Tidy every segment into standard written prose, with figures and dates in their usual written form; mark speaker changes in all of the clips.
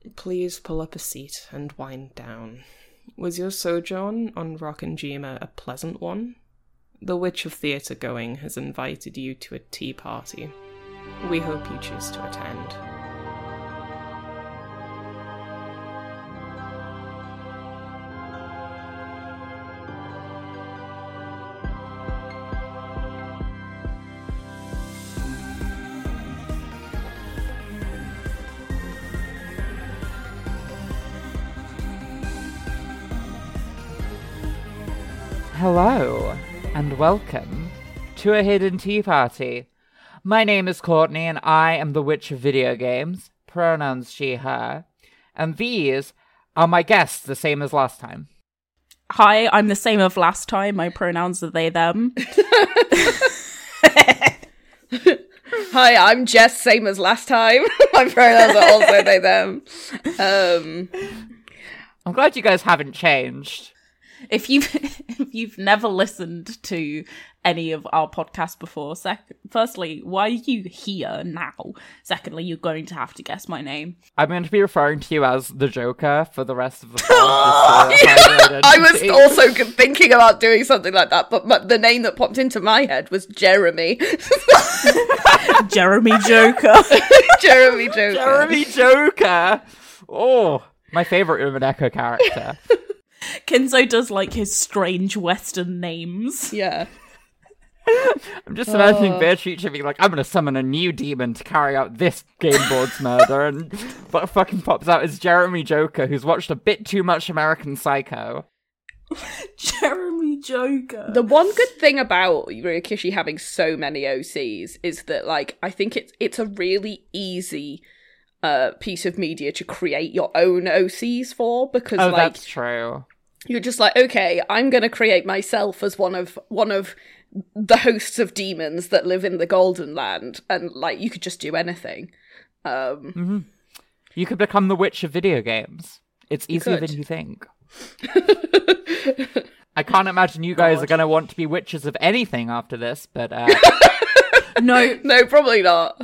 Speaker 1: Please pull up a seat and wind down. Was your sojourn on Rockinjima a pleasant one? The Witch of Theatre Going has invited you to a tea party. We hope you choose to attend.
Speaker 2: Hello, and welcome to a hidden tea party. My name is Courtney, and I am the Witch of Video Games, pronouns she, her, and these are my guests, the same as last time.
Speaker 3: Hi, I'm the same as last time, my pronouns are they, them.
Speaker 4: Hi, I'm Jess, same as last time. My pronouns are also they, them.
Speaker 2: I'm glad you guys haven't changed.
Speaker 3: If you've never listened to any of our podcasts before, firstly, why are you here now? Secondly, you're going to have to guess my name.
Speaker 2: I'm going to be referring to you as the Joker for the rest of the
Speaker 4: I was also thinking about doing something like that, but the name that popped into my head was Jeremy.
Speaker 3: Jeremy Joker.
Speaker 4: Jeremy Joker.
Speaker 2: Jeremy Joker! Oh, my favourite Umaneko character.
Speaker 3: Kenzo does like his strange Western names.
Speaker 4: Yeah.
Speaker 2: I'm just imagining Beatrice being like, I'm going to summon a new demon to carry out this game board's murder, and what fucking pops out is Jeremy Joker, who's watched a bit too much American Psycho.
Speaker 3: Jeremy Joker.
Speaker 4: The one good thing about Ryukishi having so many OCs is that, like, I think it's a really easy piece of media to create your own OCs for, because
Speaker 2: That's true.
Speaker 4: You're just like, okay, I'm going to create myself as one of the hosts of demons that live in the Golden Land, and like you could just do anything.
Speaker 2: You could become the Witch of Video Games. It's easier than you think. I can't imagine you guys are going to want to be witches of anything after this, but
Speaker 4: no, probably not.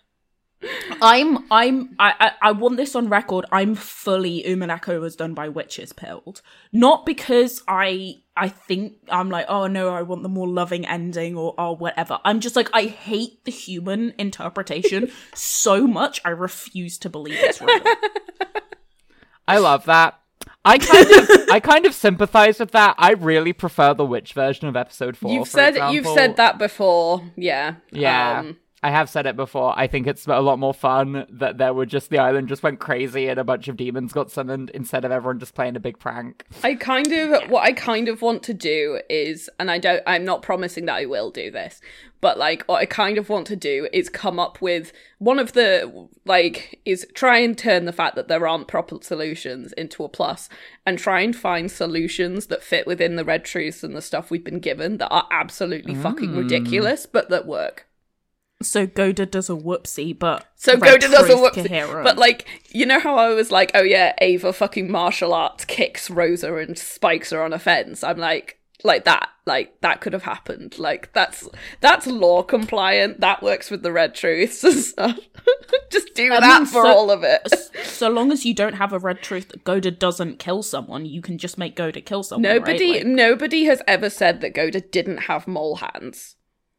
Speaker 3: I want this on record. I'm fully Umaneko was done by witches pilled. Not because I think I'm like, oh no, I want the more loving ending or whatever. I'm just like, I hate the human interpretation so much I refuse to believe it's real.
Speaker 2: I love that. I kind of sympathize with that. I really prefer the witch version of episode 4.
Speaker 4: You've said that before, yeah.
Speaker 2: Yeah. I have said it before. I think it's a lot more fun that the island just went crazy and a bunch of demons got summoned instead of everyone just playing a big prank.
Speaker 4: What I kind of want to do is, and I'm not promising that I will do this, but like what I kind of want to do is come up with one of the, like, is try and turn the fact that there aren't proper solutions into a plus, and try and find solutions that fit within the red truths and the stuff we've been given that are absolutely fucking ridiculous, but that work.
Speaker 3: So Goda does a whoopsie, but
Speaker 4: but like, you know how I was like, oh yeah, Ava fucking martial arts kicks Rosa and spikes her on a fence. I'm like that could have happened. Like that's law compliant. That works with the red truths and stuff. Just do all of it.
Speaker 3: So long as you don't have a red truth that Goda doesn't kill someone, you can just make Goda kill someone.
Speaker 4: Nobody has ever said that Goda didn't have mole hands.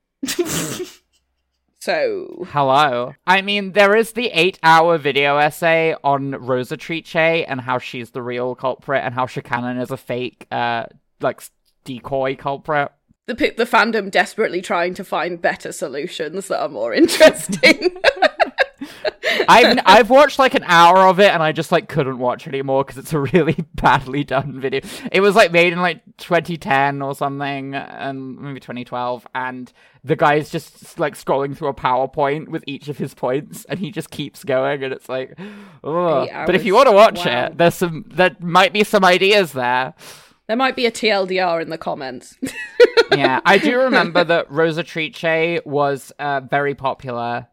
Speaker 4: So...
Speaker 2: Hello. I mean, there is the 8-hour video essay on Rosa Trice and how she's the real culprit and how Shikanon is a fake, decoy culprit.
Speaker 4: The fandom desperately trying to find better solutions that are more interesting.
Speaker 2: I've watched like an hour of it and I just like couldn't watch anymore because it's a really badly done video. It was like made in like 2010 or something, and maybe 2012, and the guy's just like scrolling through a PowerPoint with each of his points, and he just keeps going, and it's like, ugh. But if you want to watch it, there might be some ideas there.
Speaker 4: There might be a TLDR in the comments.
Speaker 2: Yeah, I do remember that Rosa Trice was very popular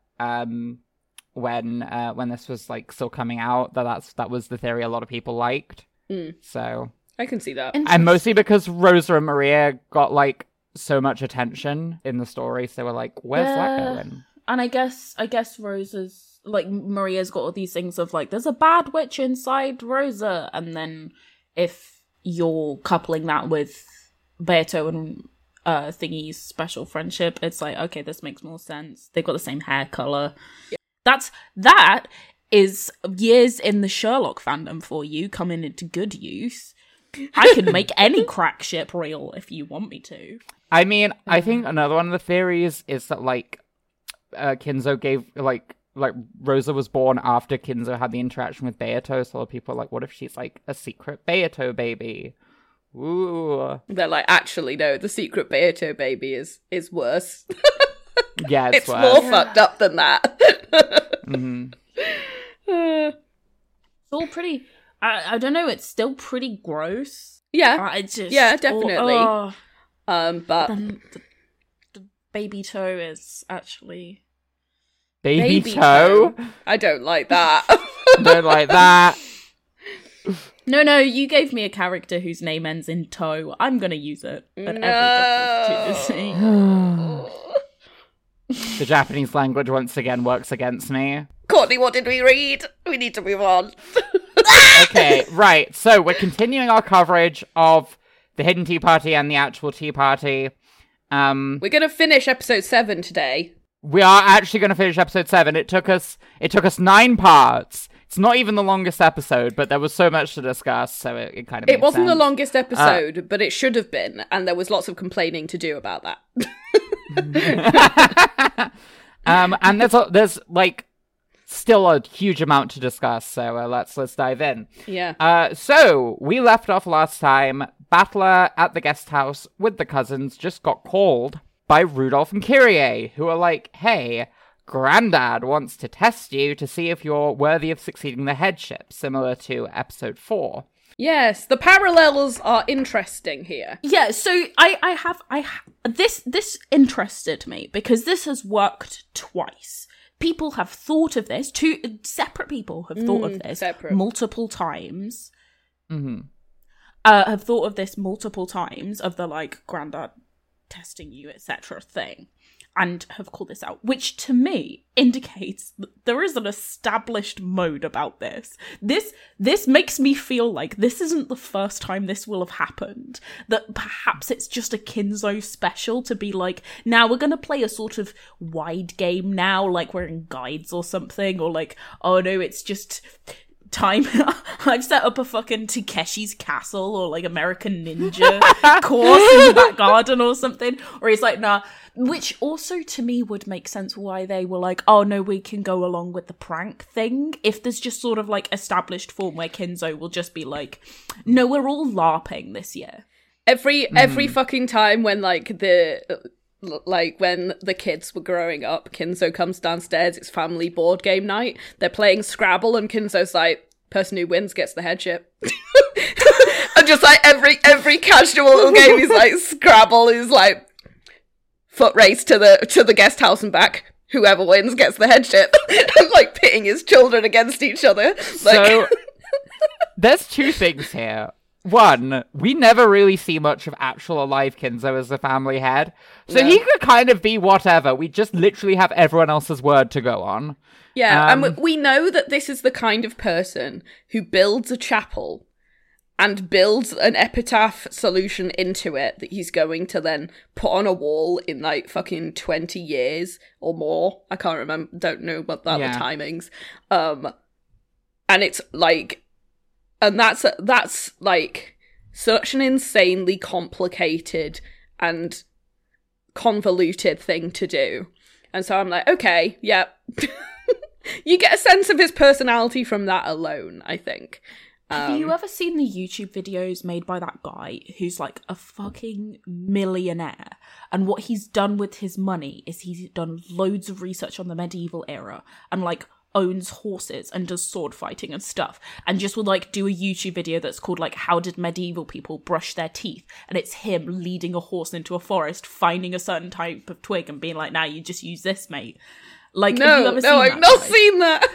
Speaker 2: when this was like still coming out. That was the theory a lot of people liked. So
Speaker 4: I can see that.
Speaker 2: And mostly because Rosa and Maria got like so much attention in the story, so they were like, where's that going?
Speaker 3: And I guess Rosa's like Maria's got all these things of like, there's a bad witch inside Rosa, and then if you're coupling that with Beato and Thingy's special friendship, it's like, okay, this makes more sense. They've got the same hair color. Yeah. That is years in the Sherlock fandom for you coming into good use. I can make any crack ship real if you want me to.
Speaker 2: I mean, I think another one of the theories is that like Kinzo gave like Rosa was born after Kinzo had the interaction with Beato, so a lot of people are like, what if she's like a secret Beato baby? Ooh.
Speaker 4: They're like, actually, no, the secret Beato baby is worse.
Speaker 2: Yeah,
Speaker 4: it's
Speaker 2: worse.
Speaker 4: more fucked up than that.
Speaker 2: Mm-hmm.
Speaker 3: It's all pretty... I don't know, it's still pretty gross.
Speaker 4: Yeah, definitely. But
Speaker 3: the baby toe is actually...
Speaker 2: Baby toe?
Speaker 4: I don't like that.
Speaker 2: Don't like that.
Speaker 3: No, you gave me a character whose name ends in toe. I'm gonna use it at every opportunity.
Speaker 2: The Japanese language once again works against me.
Speaker 4: Courtney, what did we read? We need to move on.
Speaker 2: Okay, right. So we're continuing our coverage of the Hidden Tea Party and the actual Tea Party.
Speaker 4: We're gonna finish episode 7 today.
Speaker 2: We are actually going to finish episode 7. It took us 9 parts. It's not even the longest episode, but there was so much to discuss, so it kind of
Speaker 4: It wasn't
Speaker 2: sense.
Speaker 4: the longest episode, but it should have been, and there was lots of complaining to do about that.
Speaker 2: And there's like still a huge amount to discuss, so let's dive in.
Speaker 4: Yeah.
Speaker 2: So we left off last time. Battler at the guest house with the cousins just got called by Rudolph and Kyrie, who are like, hey, Grandad wants to test you to see if you're worthy of succeeding the headship, similar to episode 4.
Speaker 4: Yes, the parallels are interesting here.
Speaker 3: Yeah, so this interested me because this has worked twice. People have thought of this. 2 separate people have thought of this multiple times.
Speaker 2: Mm-hmm.
Speaker 3: Have thought of this multiple times of the like Grandad testing you, etc. thing, and have called this out, which to me indicates that there is an established mode about this. This makes me feel like this isn't the first time this will have happened, that perhaps it's just a Kinzo special to be like, now we're gonna play a sort of wide game now, like we're in guides or something, or like, oh no, it's just time. I've set up a fucking Takeshi's Castle or like American Ninja course in the back garden or something, or he's like, nah, which also to me would make sense why they were like, oh no, we can go along with the prank thing if there's just sort of like established form where Kinzo will just be like, no, we're all LARPing this year.
Speaker 4: Every fucking time when when the kids were growing up, Kinzo comes downstairs, it's family board game night, they're playing Scrabble, and Kinzo's like, person who wins gets the headship. And just like every casual game is like, Scrabble is like, foot race to the guest house and back, whoever wins gets the headship. And like pitting his children against each other.
Speaker 2: So, there's 2 things here. One, we never really see much of actual alive Kinzo as the family head. So he could kind of be whatever. We just literally have everyone else's word to go on.
Speaker 4: Yeah, and we know that this is the kind of person who builds a chapel and builds an epitaph solution into it that he's going to then put on a wall in like fucking 20 years or more. I can't remember, don't know about the timings. And it's like, and that's like such an insanely complicated and convoluted thing to do. And so I'm like, okay, yeah. You get a sense of his personality from that alone, I think.
Speaker 3: Have you ever seen the YouTube videos made by that guy who's like a fucking millionaire? And what he's done with his money is he's done loads of research on the medieval era and like owns horses and does sword fighting and stuff, and just will like do a YouTube video that's called like, how did medieval people brush their teeth? And it's him leading a horse into a forest, finding a certain type of twig and being like, now you just use this, mate. Like, have you ever seen
Speaker 4: I've
Speaker 3: that
Speaker 4: not
Speaker 3: guy?
Speaker 4: seen that.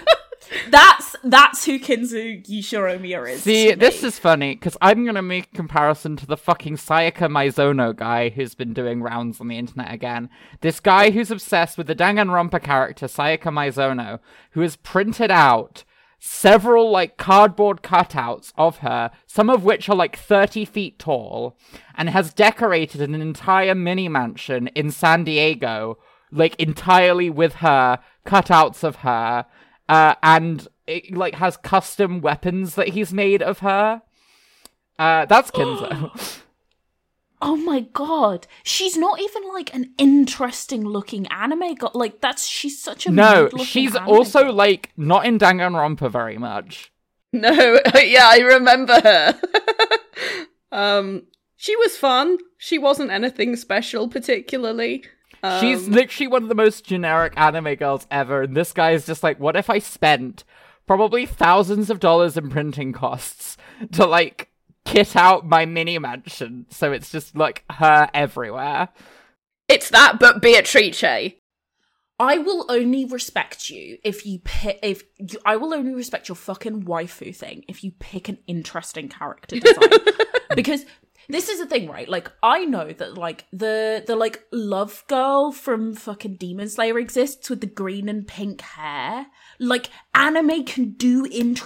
Speaker 3: That's who Kinzu Yoshiromiya is.
Speaker 2: See,
Speaker 3: to
Speaker 2: this
Speaker 3: me.
Speaker 2: is funny, because I'm going to make a comparison to the fucking Sayaka Maizono guy who's been doing rounds on the internet again. This guy who's obsessed with the Danganronpa character, Sayaka Maizono, who has printed out several, like, cardboard cutouts of her, some of which are, like, 30 feet tall, and has decorated an entire mini-mansion in San Diego, like, entirely with her, cutouts of her, and it, like, has custom weapons that he's made of her. That's Kinzo.
Speaker 3: Oh my god, she's not even like an interesting looking anime girl. Like she's such a
Speaker 2: No,
Speaker 3: mid-looking
Speaker 2: she's
Speaker 3: anime
Speaker 2: also,
Speaker 3: girl.
Speaker 2: like, not in Danganronpa very much.
Speaker 4: No, yeah, I remember her. She was fun. She wasn't anything special particularly.
Speaker 2: She's literally one of the most generic anime girls ever, and this guy is just like, what if I spent probably thousands of dollars in printing costs to, like, kit out my mini mansion so it's just, like, her everywhere?
Speaker 4: It's that, but Beatrice.
Speaker 3: I will only respect you if you pick. I will only respect your fucking waifu thing if you pick an interesting character design. Because this is the thing, right? Like, I know that, like, the like love girl from fucking Demon Slayer exists with the green and pink hair. Like, anime can do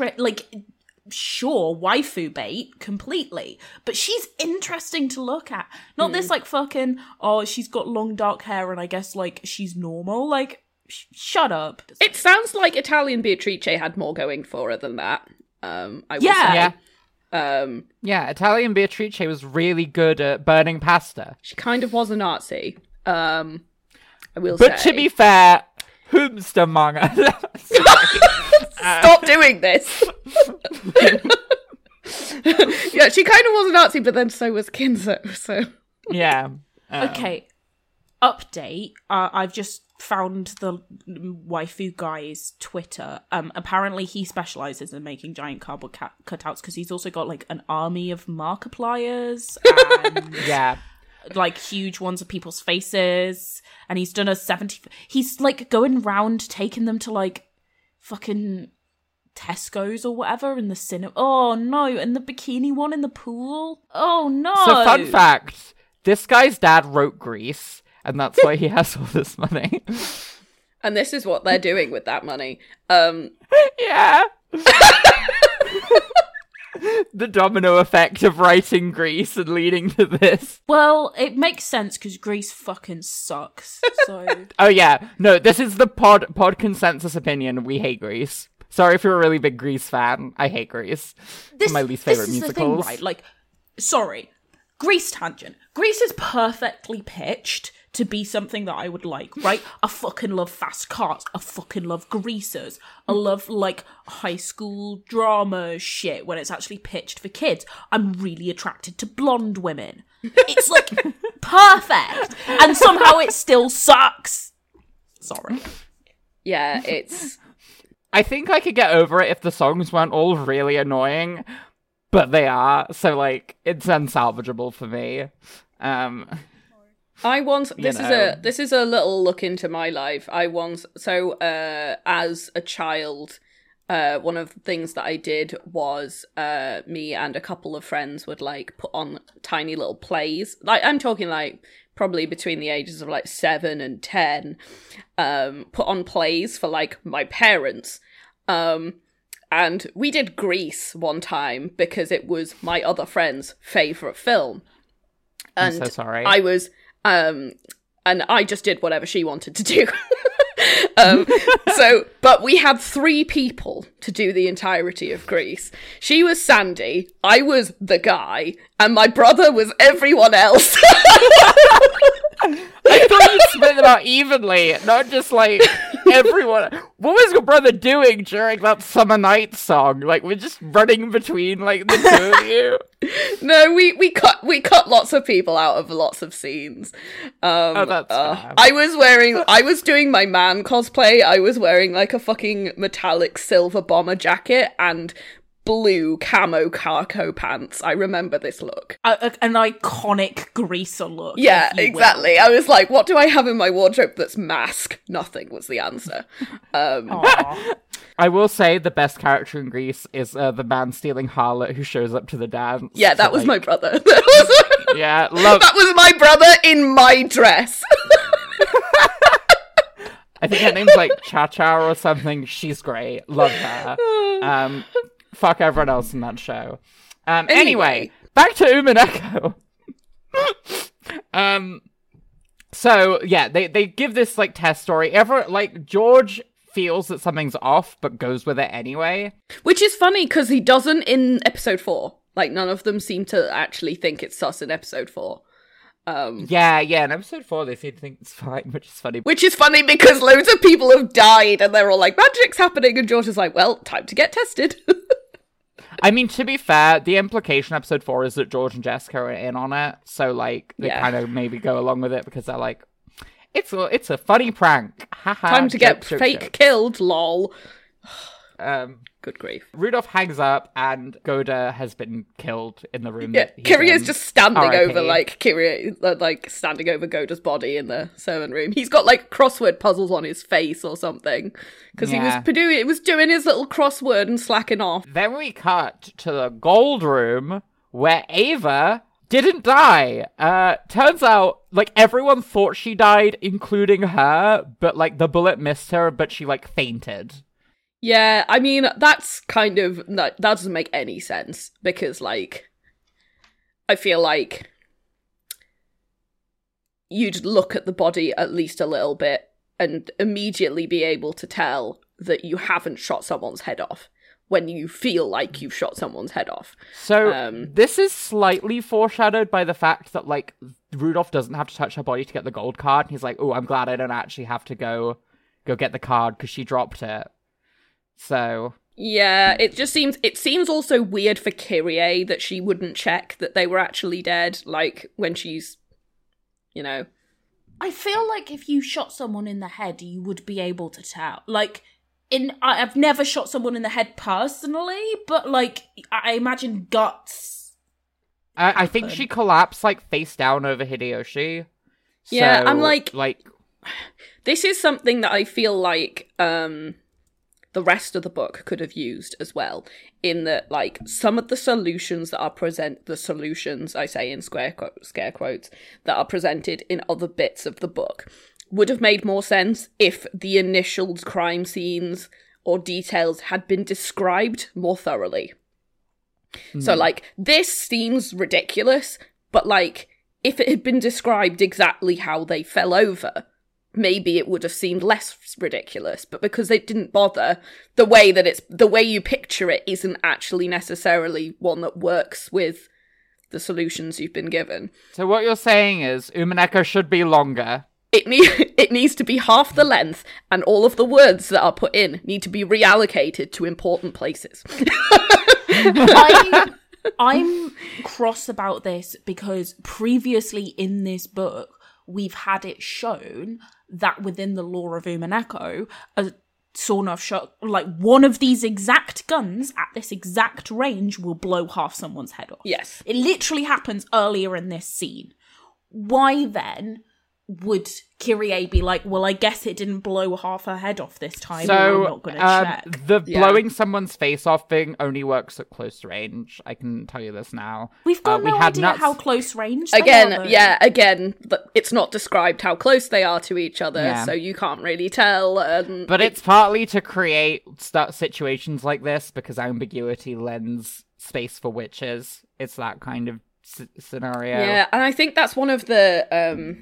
Speaker 3: sure, waifu bait completely, but she's interesting to look at. Not this like fucking, oh, she's got long dark hair and I guess like she's normal. Like, shut up.
Speaker 4: It sounds like Italian Beatrice had more going for her than that. I would
Speaker 3: Yeah.
Speaker 4: say.
Speaker 2: Yeah, Italian Beatrice was really good at burning pasta.
Speaker 4: She kind of was a Nazi. I will
Speaker 2: But
Speaker 4: say.
Speaker 2: to be fair, Hoomster manga.
Speaker 4: Stop doing this. Yeah, she kind of was a Nazi, but then so was Kinzo. So
Speaker 2: Yeah.
Speaker 3: Okay, update. I've just found the waifu guy's Twitter. Apparently he specializes in making giant cardboard cutouts because he's also got like an army of Markipliers and
Speaker 2: Yeah.
Speaker 3: like huge ones of people's faces. And he's done a 70. He's like going round taking them to like fucking Tesco's or whatever in the cinema. Oh no! And the bikini one in the pool. Oh no!
Speaker 2: So fun fact, this guy's dad wrote Grease, and that's why he has all this money.
Speaker 4: and this is what they're doing with that money.
Speaker 2: Yeah. The domino effect of writing Grease and leading to this.
Speaker 3: Well, it makes sense because Grease fucking sucks. So
Speaker 2: Oh yeah, no, this is the pod consensus opinion. We hate Grease. Sorry if you're a really big Grease fan. I hate Grease. It's my least favorite
Speaker 3: this is
Speaker 2: musicals.
Speaker 3: The thing, right? Like, sorry, Grease tangent. Grease is perfectly pitched to be something that I would like, right? I fucking love fast cars. I fucking love greasers. I love, like, high school drama shit when it's actually pitched for kids. I'm really attracted to blonde women. It's, like, perfect. And somehow it still sucks. Sorry.
Speaker 4: Yeah, it's...
Speaker 2: I think I could get over it if the songs weren't all really annoying, but they are, so, like, it's unsalvageable for me.
Speaker 4: I once this
Speaker 2: know.
Speaker 4: is a little look into my life. I once as a child, one of the things that I did was me and a couple of friends would like put on tiny little plays. Like I'm talking like probably between the ages of like 7 and 10. Put on plays for like my parents. And we did Grease one time because it was my other friend's favorite film. And
Speaker 2: I'm so sorry.
Speaker 4: I was and I just did whatever she wanted to do. But we had 3 people to do the entirety of Grease. She was Sandy, I was the guy, and my brother was everyone else.
Speaker 2: I thought you split them out evenly, not just like everyone. What was your brother doing during that Summer Night song? Like, we're just running between like the two of you.
Speaker 4: No, we cut lots of people out of lots of scenes.
Speaker 2: That's fair.
Speaker 4: I was doing my man cosplay. I was wearing like a fucking metallic silver bomber jacket and blue camo cargo pants. I remember this look.
Speaker 3: An iconic greaser look.
Speaker 4: Yeah,
Speaker 3: if you will.
Speaker 4: exactly. I was like, what do I have in my wardrobe that's mask? Nothing was the answer.
Speaker 3: Aw.
Speaker 2: I will say the best character in Grease is the man stealing harlot who shows up to the dance.
Speaker 4: Yeah, that
Speaker 2: to,
Speaker 4: was
Speaker 2: like-
Speaker 4: my brother. That
Speaker 2: Yeah, love.
Speaker 4: was my brother in my dress.
Speaker 2: I think her name's like Cha Cha or something. She's great. Love her. Fuck everyone else in that show. Anyway, back to Umineko. So yeah, they give this like test story. George feels that something's off, but goes with it anyway.
Speaker 4: Which is funny because he doesn't in episode 4. Like, none of them seem to actually think it's sus in episode 4.
Speaker 2: Yeah. In episode 4, they seem to think it's fine, which is funny.
Speaker 4: Which is funny because loads of people have died and they're all like, magic's happening, and George is like, well, time to get tested.
Speaker 2: I mean, to be fair, the implication episode 4 is that George and Jessica are in on it, so like they kind of maybe go along with it because they're like, it's a funny prank. Haha.
Speaker 4: Time to get fake killed, lol. Good grief.
Speaker 2: Rudolph hangs up and Goda has been killed in the room.
Speaker 4: Yeah, Kyrie's just standing
Speaker 2: RIP.
Speaker 4: over, like standing over Goda's body in the servant room. He's got like crossword puzzles on his face or something because he was doing his little crossword and slacking off.
Speaker 2: Then we cut to the gold room where Ava didn't die. Turns out, like, everyone thought she died, including her, but like the bullet missed her, but she like fainted.
Speaker 4: Yeah, I mean, that's kind of... that doesn't make any sense, because, like, I feel like you'd look at the body at least a little bit and immediately be able to tell that you haven't shot someone's head off when you feel like you've shot someone's head off.
Speaker 2: So, this is slightly foreshadowed by the fact that, like, Rudolph doesn't have to touch her body to get the gold card. He's like, oh, I'm glad I don't actually have to go get the card because she dropped it. So
Speaker 4: yeah, it seems also weird for Kyrie that she wouldn't check that they were actually dead, like when she's, you know.
Speaker 3: I feel like if you shot someone in the head, you would be able to tell. Like, I've never shot someone in the head personally, but like I imagine guts.
Speaker 2: I think she collapsed like face down over Hideyoshi.
Speaker 4: Yeah,
Speaker 2: so,
Speaker 4: I'm like
Speaker 3: this is something that I feel like the rest of the book could have used as well, in that, like, some of the solutions that are the solutions, I say in scare quotes, that are presented in other bits of the book would have made more sense if the initial crime scenes or details had been described more thoroughly. So, like, this seems ridiculous, but, like, if it had been described exactly how they fell over, maybe it would have seemed less ridiculous. But because they didn't bother, the way you picture it isn't actually necessarily one that works with the solutions you've been given.
Speaker 2: So what you're saying is Umineko should be longer.
Speaker 4: It needs to be half the length, and all of the words that are put in need to be reallocated to important places.
Speaker 3: I'm cross about this because previously in this book, we've had it shown that within the lore of Umineko, a sawn-off shot, like one of these exact guns at this exact range will blow half someone's head off.
Speaker 4: Yes.
Speaker 3: It literally happens earlier in this scene. Why then would Kyrie be like, well, I guess it didn't blow half her head off this time,
Speaker 2: So,
Speaker 3: I'm not going to check.
Speaker 2: the blowing someone's face off thing only works at close range. I can tell you this now.
Speaker 3: We've got no idea
Speaker 2: nuts-
Speaker 3: how close range they
Speaker 4: Again,
Speaker 3: are, though.
Speaker 4: again, it's not described how close they are to each other, so you can't really tell.
Speaker 2: But it's partly to create situations like this, because ambiguity lends space for witches. It's that kind of scenario.
Speaker 4: Yeah, and I think that's one of the...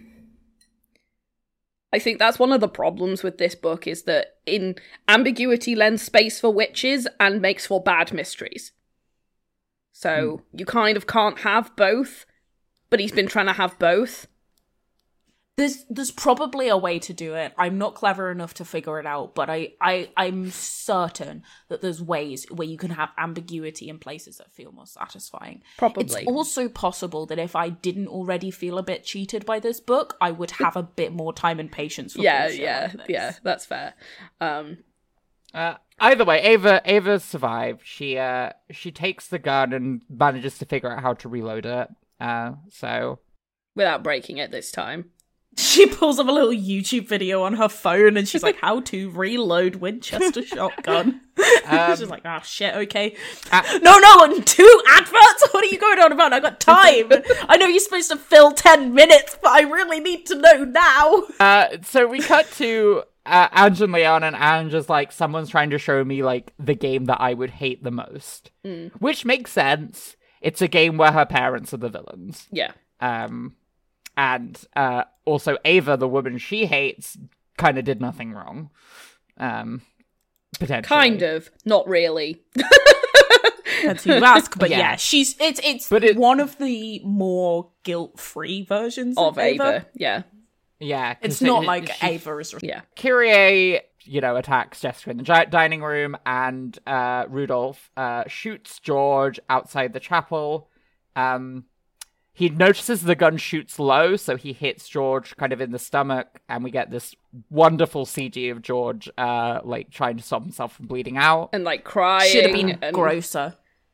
Speaker 4: I think that's one of the problems with this book, is that in ambiguity lends space for witches and makes for bad mysteries. So you kind of can't have both, but he's been trying to have both.
Speaker 3: There's probably a way to do it. I'm not clever enough to figure it out, but I'm certain that there's ways where you can have ambiguity in places that feel more satisfying.
Speaker 4: Probably.
Speaker 3: It's also possible that if I didn't already feel a bit cheated by this book, I would have a bit more time and patience for bullshit like this.
Speaker 4: Yeah, that's fair.
Speaker 2: Either way, Ava survived. She takes the gun and manages to figure out how to reload it. So
Speaker 4: Without breaking it this time.
Speaker 3: She pulls up a little YouTube video on her phone and she's like, how to reload Winchester shotgun. She's like, oh shit, okay. No, 2 adverts? What are you going on about? I got time. I know you're supposed to fill 10 minutes, but I really need to know now.
Speaker 2: So we cut to Ange and Leon, and Ange is like, someone's trying to show me like the game that I would hate the most. Which makes sense. It's a game where her parents are the villains.
Speaker 4: Yeah.
Speaker 2: And also Ava, the woman she hates, kind of did nothing wrong. Potentially.
Speaker 4: Kind of. Not really.
Speaker 3: That's who you ask, but
Speaker 2: Yeah.
Speaker 3: it's one of the more guilt-free versions of Ava.
Speaker 4: Yeah.
Speaker 2: Yeah.
Speaker 3: It's not like Ava is...
Speaker 4: Yeah.
Speaker 2: Kyrie, attacks Jessica in the dining room, and Rudolph shoots George outside the chapel. He notices the gun shoots low, so he hits George kind of in the stomach, and we get this wonderful CG of George, trying to stop himself from bleeding out.
Speaker 4: And, crying.
Speaker 3: Should have been grosser.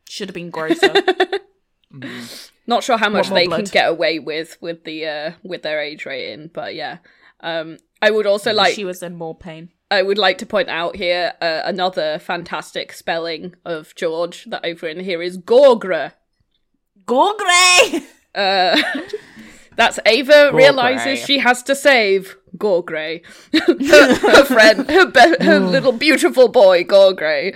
Speaker 4: Not sure how much they
Speaker 3: blood.
Speaker 4: can get away with their age rating, but yeah. I would also
Speaker 3: She was in more pain.
Speaker 4: I would like to point out here another fantastic spelling of George that over in here is Gorgre.
Speaker 3: Gorgre!
Speaker 4: That's Ava realizes she has to save Gorgre, her friend, her little beautiful boy Gorgre.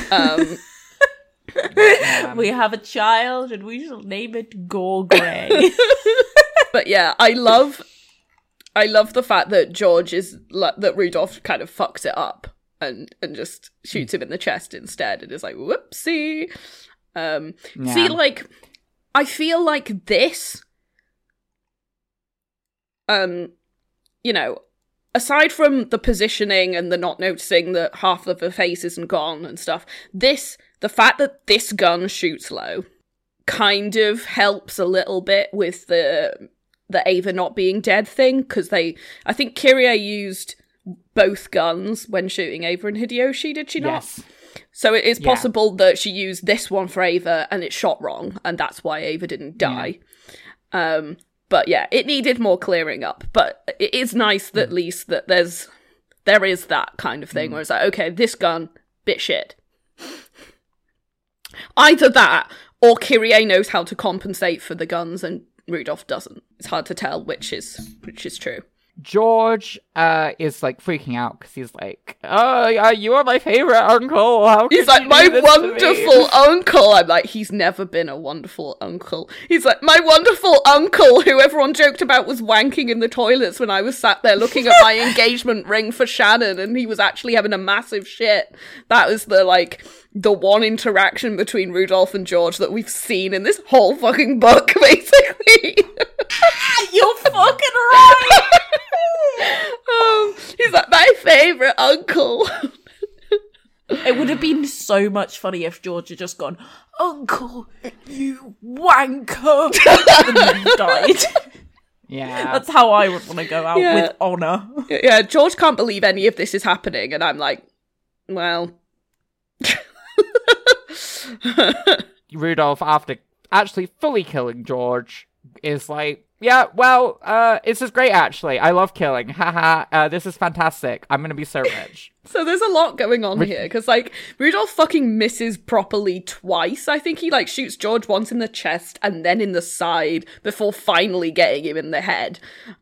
Speaker 3: We have a child and we shall name it Gorgre.
Speaker 4: But yeah, I love the fact that that Rudolph kind of fucks it up and just shoots him in the chest instead, and is like, whoopsie. See, I feel like this, aside from the positioning and the not noticing that half of the face isn't gone and stuff, the fact that this gun shoots low kind of helps a little bit with the Ava not being dead thing, because I think Kyrie used both guns when shooting Ava and Hideyoshi, did she not?
Speaker 2: Yes.
Speaker 4: So it is possible that she used this one for Ava and it shot wrong, and that's why Ava didn't die. But yeah, it needed more clearing up. But it is nice that at least that there is that kind of thing where it's like, okay, this gun, bit shit. Either that, or Kyrie knows how to compensate for the guns and Rudolph doesn't. It's hard to tell which is true.
Speaker 2: George is freaking out because he's like, "Oh, you are my favorite uncle. How could
Speaker 4: He's like,
Speaker 2: you
Speaker 4: my
Speaker 2: do this to me?"
Speaker 4: wonderful uncle. I'm like, he's never been a wonderful uncle. He's like, my wonderful uncle, who everyone joked about was wanking in the toilets when I was sat there looking at my engagement ring for Shannon, and he was actually having a massive shit. That was the one interaction between Rudolph and George that we've seen in this whole fucking book, basically.
Speaker 3: You're fucking right!
Speaker 4: He's like, my favourite uncle.
Speaker 3: It would have been so much funny if George had just gone, Uncle, you wanker! And then died.
Speaker 2: Yeah.
Speaker 3: That's how I would want to go out, with honour.
Speaker 4: Yeah, George can't believe any of this is happening, and I'm like, well...
Speaker 2: Rudolph, after actually fully killing George, is like, yeah, well, this is great, actually. I love killing. Haha, this is fantastic. I'm gonna be so rich.
Speaker 4: So there's a lot going on here, because, Rudolph fucking misses properly twice. I think he, shoots George once in the chest and then in the side before finally getting him in the head.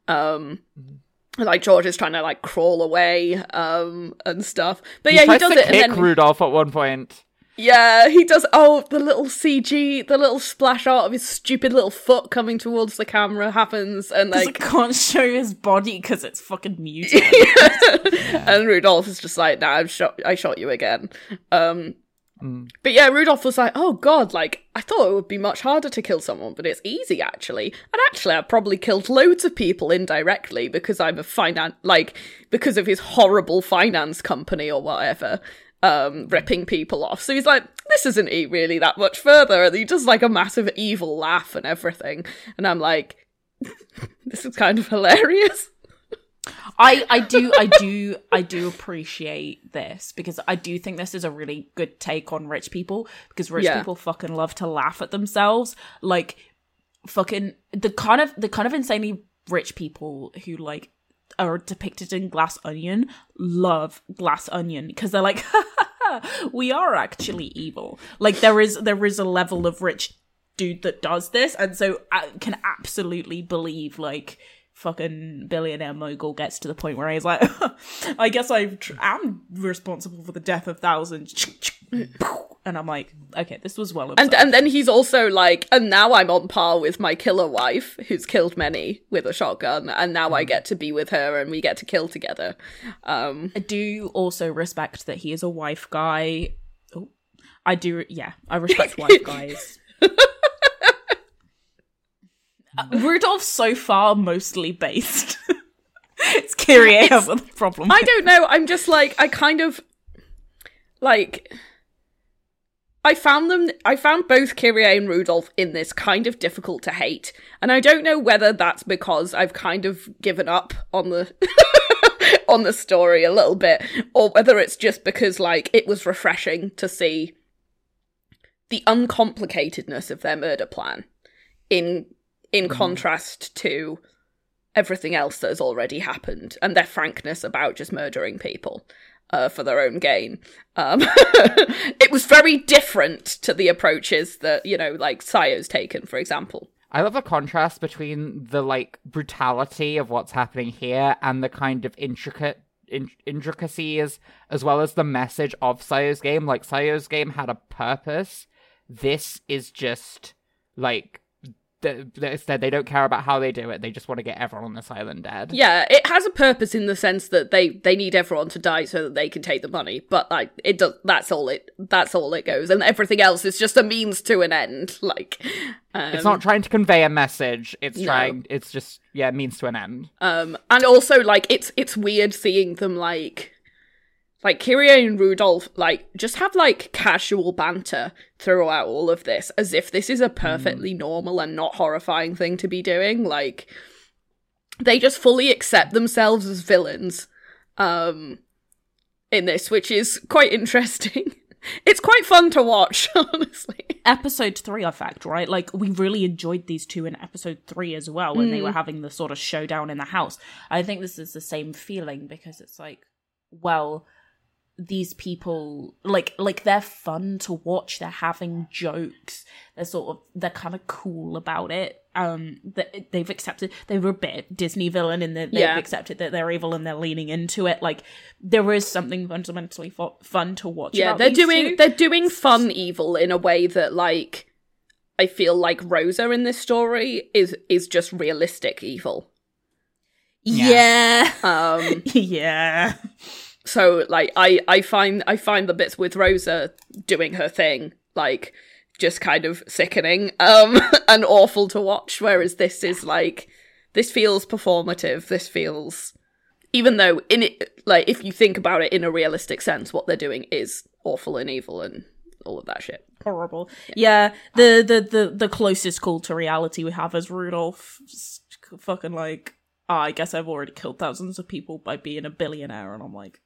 Speaker 4: George is trying to, crawl away, and stuff. But yeah, he does it, and then...
Speaker 2: Rudolph at one point.
Speaker 4: Yeah, he does. Oh, the little CG, the little splash art of his stupid little foot coming towards the camera happens, and
Speaker 3: Because it can't show his body because it's fucking muted.
Speaker 4: And Rudolph is just like, nah, I shot you again. But yeah, Rudolph was like, oh god, I thought it would be much harder to kill someone, but it's easy actually. And actually, I've probably killed loads of people indirectly because I'm because of his horrible finance company or whatever. Ripping people off. So he's like, this isn't really that much further. And he does a massive evil laugh and everything. And I'm like, this is kind of hilarious.
Speaker 3: I do appreciate this, because I do think this is a really good take on rich people, because rich people fucking love to laugh at themselves. Like, fucking the kind of insanely rich people who like are depicted in Glass Onion love Glass Onion, because they're like, we are actually evil. Like, there is a level of rich dude that does this, and so I can absolutely believe like fucking billionaire mogul gets to the point where he's like, I guess I'm responsible for the death of thousands. And I'm like, okay, this was well observed.
Speaker 4: And then he's also like, and now I'm on par with my killer wife, who's killed many with a shotgun, and now I get to be with her and we get to kill together.
Speaker 3: I do also respect that he is a wife guy. Oh, I do, yeah, I respect wife guys. Rudolph's so far mostly based. It's Kyrie have a problem.
Speaker 4: I don't know, I'm just like, I kind of, like, I found both Kyrie and Rudolph in this kind of difficult to hate, and I don't know whether that's because I've kind of given up on the on the story a little bit, or whether it's just because, like, it was refreshing to see the uncomplicatedness of their murder plan in contrast to everything else that has already happened, and their frankness about just murdering people for their own gain. It was very different to the approaches that, you know, like Sayo's taken, for example.
Speaker 2: I love the contrast between the, like, brutality of what's happening here and the kind of intricacies, as well as the message of Sayo's game. Like, Sayo's game had a purpose. This is just, like, they don't care about how they do it. They just want to get everyone on this island dead.
Speaker 4: Yeah, it has a purpose in the sense that they need everyone to die so that they can take the money. But like, it does. That's all it goes, and everything else is just a means to an end. Like,
Speaker 2: it's not trying to convey a message. It's just means to an end.
Speaker 4: And also, like, it's weird seeing them like Kyrie and Rudolph, like, just have, like, casual banter throughout all of this, as if this is a perfectly normal and not horrifying thing to be doing. Like, they just fully accept themselves as villains, in this, which is quite interesting. It's quite fun to watch, honestly.
Speaker 3: Episode 3 effect, right? Like, we really enjoyed these two in episode 3 as well, when they were having the sort of showdown in the house. I think this is the same feeling, because it's like, well, these people, like they're fun to watch. They're having jokes. They're kind of cool about it. They've accepted they were a bit Disney villain, and they've accepted that they're evil, and they're leaning into it. Like, there is something fundamentally fun to watch.
Speaker 4: Yeah, they're doing fun evil in a way that, like, I feel like Rosa in this story is just realistic evil.
Speaker 3: Yeah.
Speaker 4: Yeah. So, like, I find the bits with Rosa doing her thing, like, just kind of sickening, and awful to watch, whereas this is, like, this feels performative, this feels, even though, in it, like, if you think about it in a realistic sense, what they're doing is awful and evil and all of that shit.
Speaker 3: Horrible. Yeah, the closest call to reality we have is Rudolph fucking, like, I guess I've already killed thousands of people by being a billionaire, and I'm like,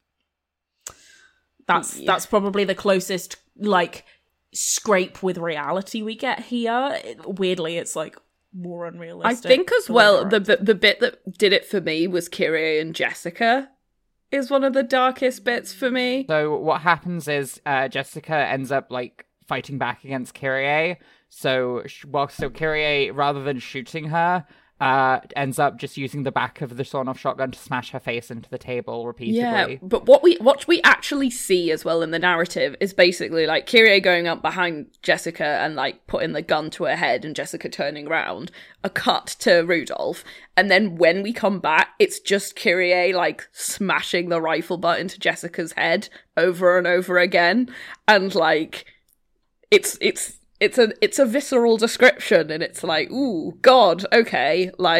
Speaker 3: that's probably the closest, like, scrape with reality we get here. Weirdly, it's, like, more unrealistic.
Speaker 4: I think as well, the bit that did it for me was Kyrie and Jessica is one of the darkest bits for me.
Speaker 2: So what happens is Jessica ends up, like, fighting back against Kyrie. So Kyrie, rather than shooting her, ends up just using the back of the sawn-off shotgun to smash her face into the table repeatedly.
Speaker 4: Yeah, but what we actually see as well in the narrative is basically, like, Kyrie going up behind Jessica and, like, putting the gun to her head and Jessica turning around, a cut to Rudolph, and then when we come back, it's just Kyrie, like, smashing the rifle butt into Jessica's head over and over again, and, like, it's a visceral description, and it's like, ooh, God, okay, like,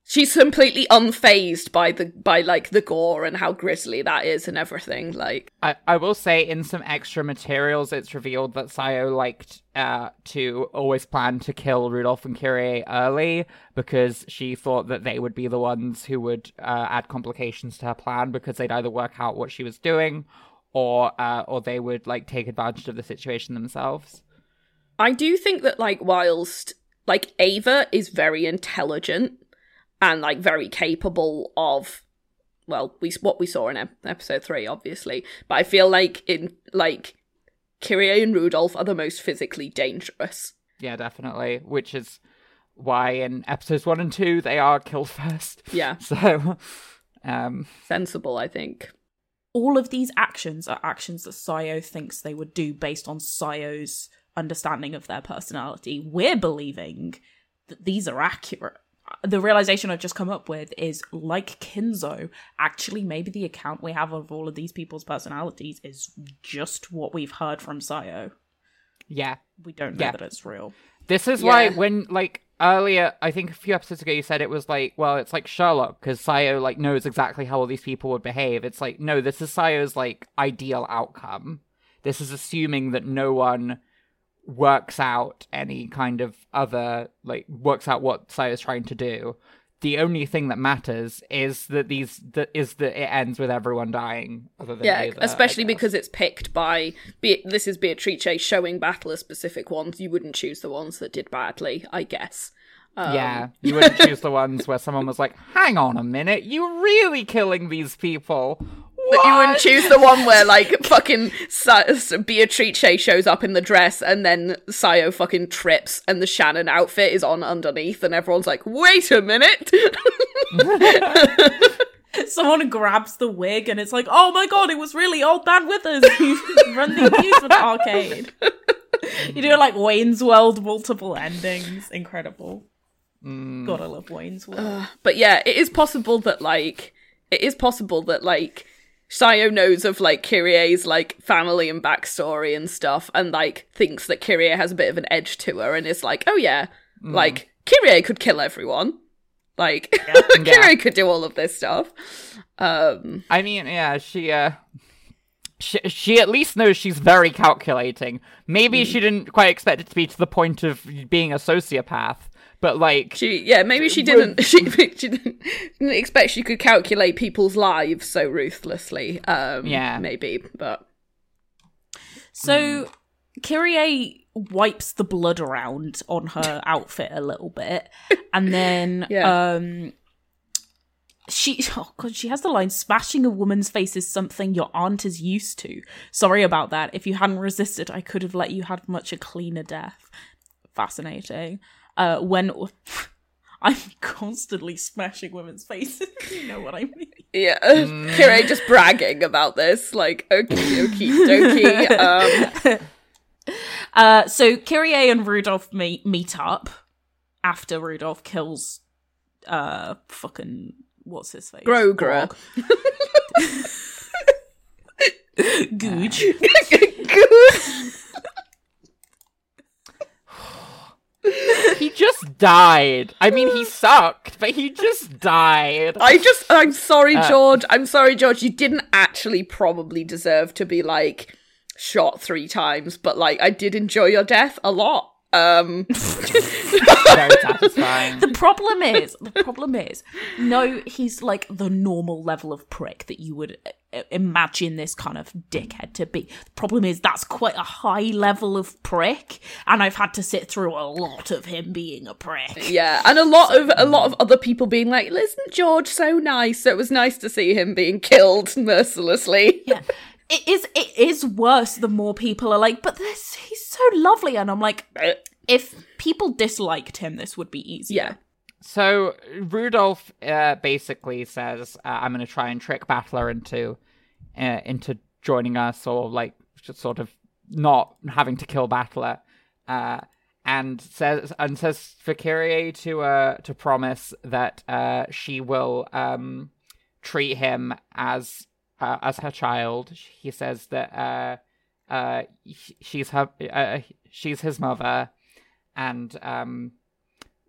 Speaker 4: She's completely unfazed by the gore and how grisly that is and everything. Like,
Speaker 2: I will say, in some extra materials, it's revealed that Sayo liked to always plan to kill Rudolph and Kyrie early because she thought that they would be the ones who would add complications to her plan because they'd either work out what she was doing or they would like take advantage of the situation themselves.
Speaker 4: I do think that like whilst like Ava is very intelligent and like very capable of, well, what we saw in episode 3, obviously. But I feel like in like Kyrie and Rudolph are the most physically dangerous.
Speaker 2: Yeah, definitely. Which is why in episodes 1 and 2 they are killed first.
Speaker 4: Yeah.
Speaker 2: So,
Speaker 4: sensible, I think.
Speaker 3: All of these actions are actions that Sayo thinks they would do based on Sayo's understanding of their personality. We're believing that these are accurate. The realization I've just come up with is, like Kinzo, actually maybe the account we have of all of these people's personalities is just what we've heard from Sayo.
Speaker 2: Yeah.
Speaker 3: We don't know that it's real.
Speaker 2: This is why when, like, earlier, I think a few episodes ago, you said it was like, well, it's like Sherlock, because Sayo, like, knows exactly how all these people would behave. It's like, no, this is Sayo's, like, ideal outcome. This is assuming that no one works out any kind of other, like, works out what Sayo's trying to do. The only thing that matters is that it ends with everyone dying. Other than Ava,
Speaker 4: especially because it's picked by. This is Beatrice showing Battler specific ones. You wouldn't choose the ones that did badly, I guess.
Speaker 2: Yeah, you wouldn't choose the ones where someone was like, "Hang on a minute, you're really killing these people."
Speaker 4: But you wouldn't choose the one where, like, fucking Beatrice shows up in the dress and then Sayo fucking trips and the Shannon outfit is on underneath and everyone's like, wait a minute!
Speaker 3: Someone grabs the wig and it's like, oh my god, it was really Old Man Withers who run the amusement arcade. You do, like, Wayne's World multiple endings. Incredible. Gotta love Wayne's World.
Speaker 4: But yeah, it is possible that, Sayo knows of, like, Kyrie's, like, family and backstory and stuff, and, like, thinks that Kyrie has a bit of an edge to her, and is like, oh yeah, like, Kyrie could kill everyone. Like, Kyrie could do all of this stuff.
Speaker 2: I mean, yeah, she at least knows she's very calculating. Maybe she didn't quite expect it to be to the point of being a sociopath. But, like...
Speaker 4: maybe she didn't... She didn't expect she could calculate people's lives so ruthlessly. Maybe, but...
Speaker 3: So, Kyrie wipes the blood around on her outfit a little bit. And then, she has the line, smashing a woman's face is something your aunt is used to. Sorry about that. If you hadn't resisted, I could have let you have much a cleaner death. Fascinating. When I'm constantly smashing women's faces, you know what I mean?
Speaker 4: Yeah, Kyrie just bragging about this, like, okie dokie.
Speaker 3: So Kyrie and Rudolph meet up after Rudolph kills, fucking what's his face?
Speaker 4: Grogra.
Speaker 3: Gooch.
Speaker 4: Gooch.
Speaker 2: He just died. I mean, he sucked, but he just died.
Speaker 4: I'm sorry, George. I'm sorry, George. You didn't actually probably deserve to be, like, shot 3 times, but, like, I did enjoy your death a lot.
Speaker 2: Very satisfying.
Speaker 3: The problem is, no, he's like the normal level of prick that you would imagine this kind of dickhead to be. The problem is that's quite a high level of prick, and I've had to sit through a lot of him being a prick.
Speaker 4: Yeah, and a lot of other people being like, "Listen, George, so nice." So it was nice to see him being killed mercilessly.
Speaker 3: Yeah. It is worse the more people are like, but he's so lovely. And I'm like, if people disliked him, this would be easier.
Speaker 4: Yeah.
Speaker 2: So Rudolph basically says, I'm going to try and trick Battler into joining us, or like just sort of not having to kill Battler. And says for Kyrie to promise that she will treat him as her child. He says that she's his mother, and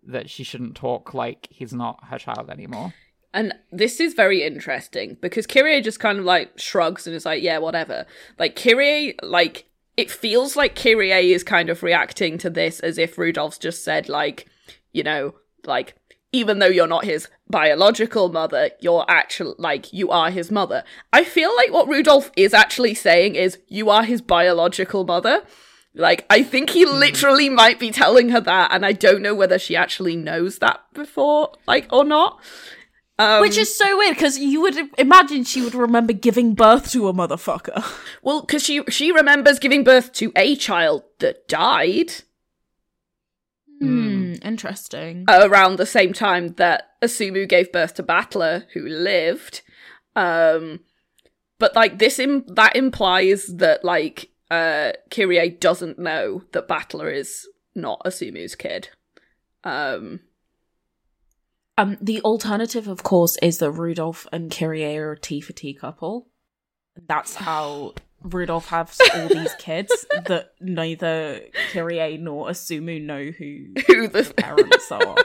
Speaker 2: that she shouldn't talk like he's not her child anymore.
Speaker 4: And this is very interesting because Kyrie just kind of like shrugs and is like, yeah, whatever. Like Kyrie, like it feels like Kyrie is kind of reacting to this as if Rudolph's just said like, you know, like even though you're not his biological mother, you're actually like you are his mother. I feel like what Rudolph is actually saying is you are his biological mother. Like I think he literally might be telling her that, and I don't know whether she actually knows that before, like or not.
Speaker 3: Which is so weird, because you would imagine she would remember giving birth to a motherfucker.
Speaker 4: Well, because she remembers giving birth to a child that died.
Speaker 3: Interesting.
Speaker 4: Around the same time that Asumu gave birth to Battler, who lived. But, like, that implies that, like, Kyrie doesn't know that Battler is not Asumu's kid.
Speaker 3: The alternative, of course, is that Rudolph and Kyrie are a T for T couple. That's how Rudolph has all these kids that neither Kyrie nor Asumu know who the parents are.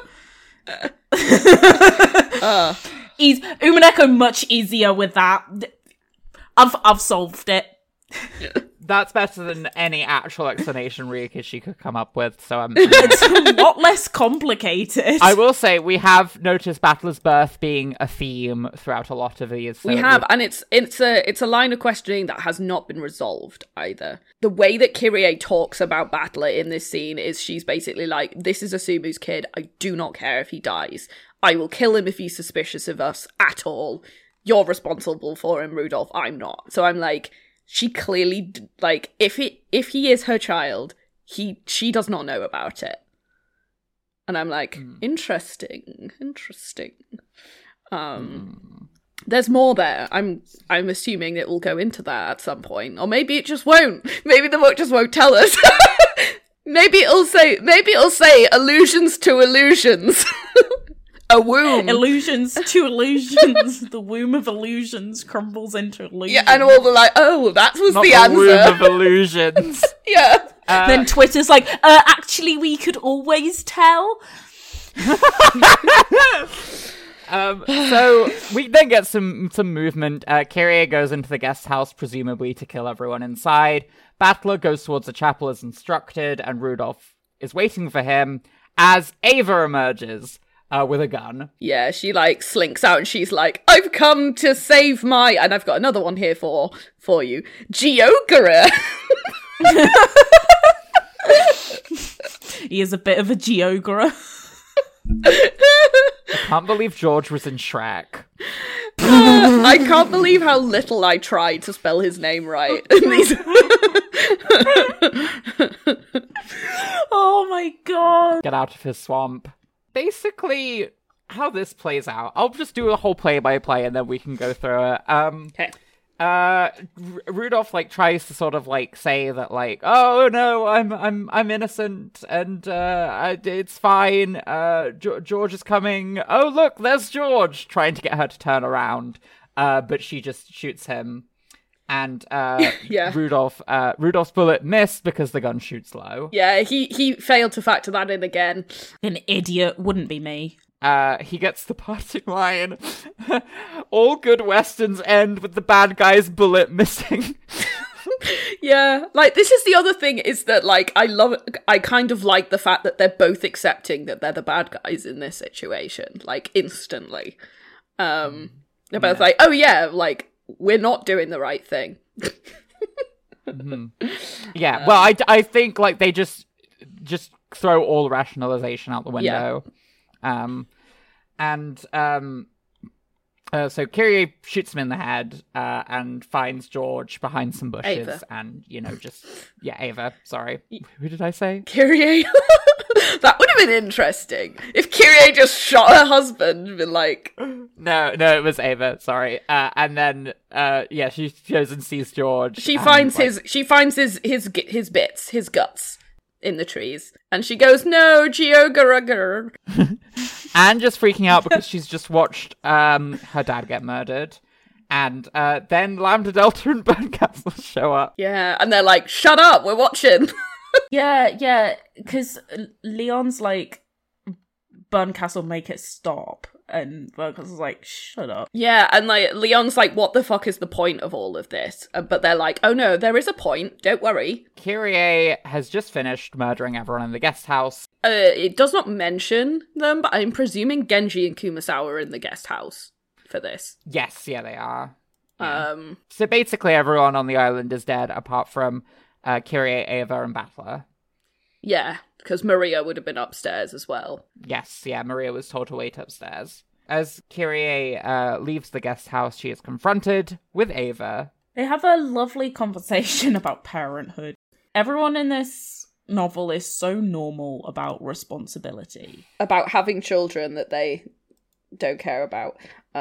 Speaker 3: Umineko much easier with that. I've solved it.
Speaker 2: That's better than any actual explanation Ryukishi could come up with, so
Speaker 3: it's a lot less complicated.
Speaker 2: I will say, we have noticed Battler's birth being a theme throughout a lot of these. So
Speaker 4: we have, and it's a line of questioning that has not been resolved either. The way that Kyrie talks about Battler in this scene is she's basically like, this is Asumu's kid, I do not care if he dies. I will kill him if he's suspicious of us at all. You're responsible for him, Rudolph, I'm not. So I'm like, she clearly, like, if he is her child, she does not know about it. And I'm like, interesting. There's more there. I'm assuming it will go into that at some point. Or maybe it just won't. Maybe the book just won't tell us. Maybe it'll say allusions to illusions. A womb.
Speaker 3: Illusions to illusions. The womb of illusions crumbles into illusions.
Speaker 4: Yeah, and we'll be like, oh, that was
Speaker 2: Not
Speaker 4: the answer.
Speaker 2: Womb of illusions.
Speaker 4: Yeah.
Speaker 3: Then Twitter's like, actually, we could always tell.
Speaker 2: So we then get some movement. Kyrie goes into the guest house, presumably to kill everyone inside. Battler goes towards the chapel as instructed, and Rudolph is waiting for him as Ava emerges. With a gun.
Speaker 4: Yeah, she like slinks out and she's like, I've come to save my... And I've got another one here for you. Gyokura!
Speaker 3: He is a bit of a Gyokura.
Speaker 2: I can't believe George was in Shrek.
Speaker 4: I can't believe how little I tried to spell his name right.
Speaker 3: Oh my god.
Speaker 2: Get out of his swamp. Basically, how this plays out, I'll just do a whole play-by-play and then we can go through it.
Speaker 4: Okay.
Speaker 2: Rudolph like tries to sort of like say that like, oh no, I'm innocent and it's fine. George is coming. Oh look, there's George, trying to get her to turn around, but she just shoots him. And
Speaker 4: yeah.
Speaker 2: Rudolph's bullet missed because the gun shoots low.
Speaker 4: Yeah, he failed to factor that in again.
Speaker 3: An idiot, wouldn't be me.
Speaker 2: He gets the parting line. All good westerns end with the bad guy's bullet missing.
Speaker 4: Yeah, like this is the other thing is that like I kind of like the fact that they're both accepting that they're the bad guys in this situation, like instantly. They're both like, oh yeah, like we're not doing the right thing.
Speaker 2: Mm-hmm. Yeah, well, I think like they just throw all rationalization out the window. Yeah. So Kyrie shoots him in the head and finds George behind some bushes.
Speaker 4: Ava.
Speaker 2: And, Ava, sorry. Who did I say?
Speaker 4: Kyrie. That would have been interesting. If Kyrie just shot her husband and been like...
Speaker 2: No, it was Ava, sorry. And then, she goes and sees George.
Speaker 4: She finds his bits, his guts in the trees. And she goes, no, Gyokura.
Speaker 2: And just freaking out because she's just watched her dad get murdered. And then Lambda Delta and Burncastle show up.
Speaker 4: Yeah, and they're like, shut up, we're watching.
Speaker 3: Yeah, because Leon's like, Berncastle make it stop. And Berncastle's like, shut up.
Speaker 4: Yeah, and like Leon's like, what the fuck is the point of all of this? But they're like, oh no, there is a point, don't worry.
Speaker 2: Kyrie has just finished murdering everyone in the guest house.
Speaker 4: It does not mention them, but I'm presuming Genji and Kumasawa are in the guest house for this.
Speaker 2: Yes, yeah, they are. Yeah. So basically everyone on the island is dead apart from Kyrie, Ava, and Battler.
Speaker 4: Yeah, because Maria would have been upstairs as well.
Speaker 2: Yes, yeah, Maria was told to wait upstairs. As Kyrie leaves the guest house, she is confronted with Ava.
Speaker 3: They have a lovely conversation about parenthood. Everyone in this novel is so normal about responsibility.
Speaker 4: About having children that they don't care about.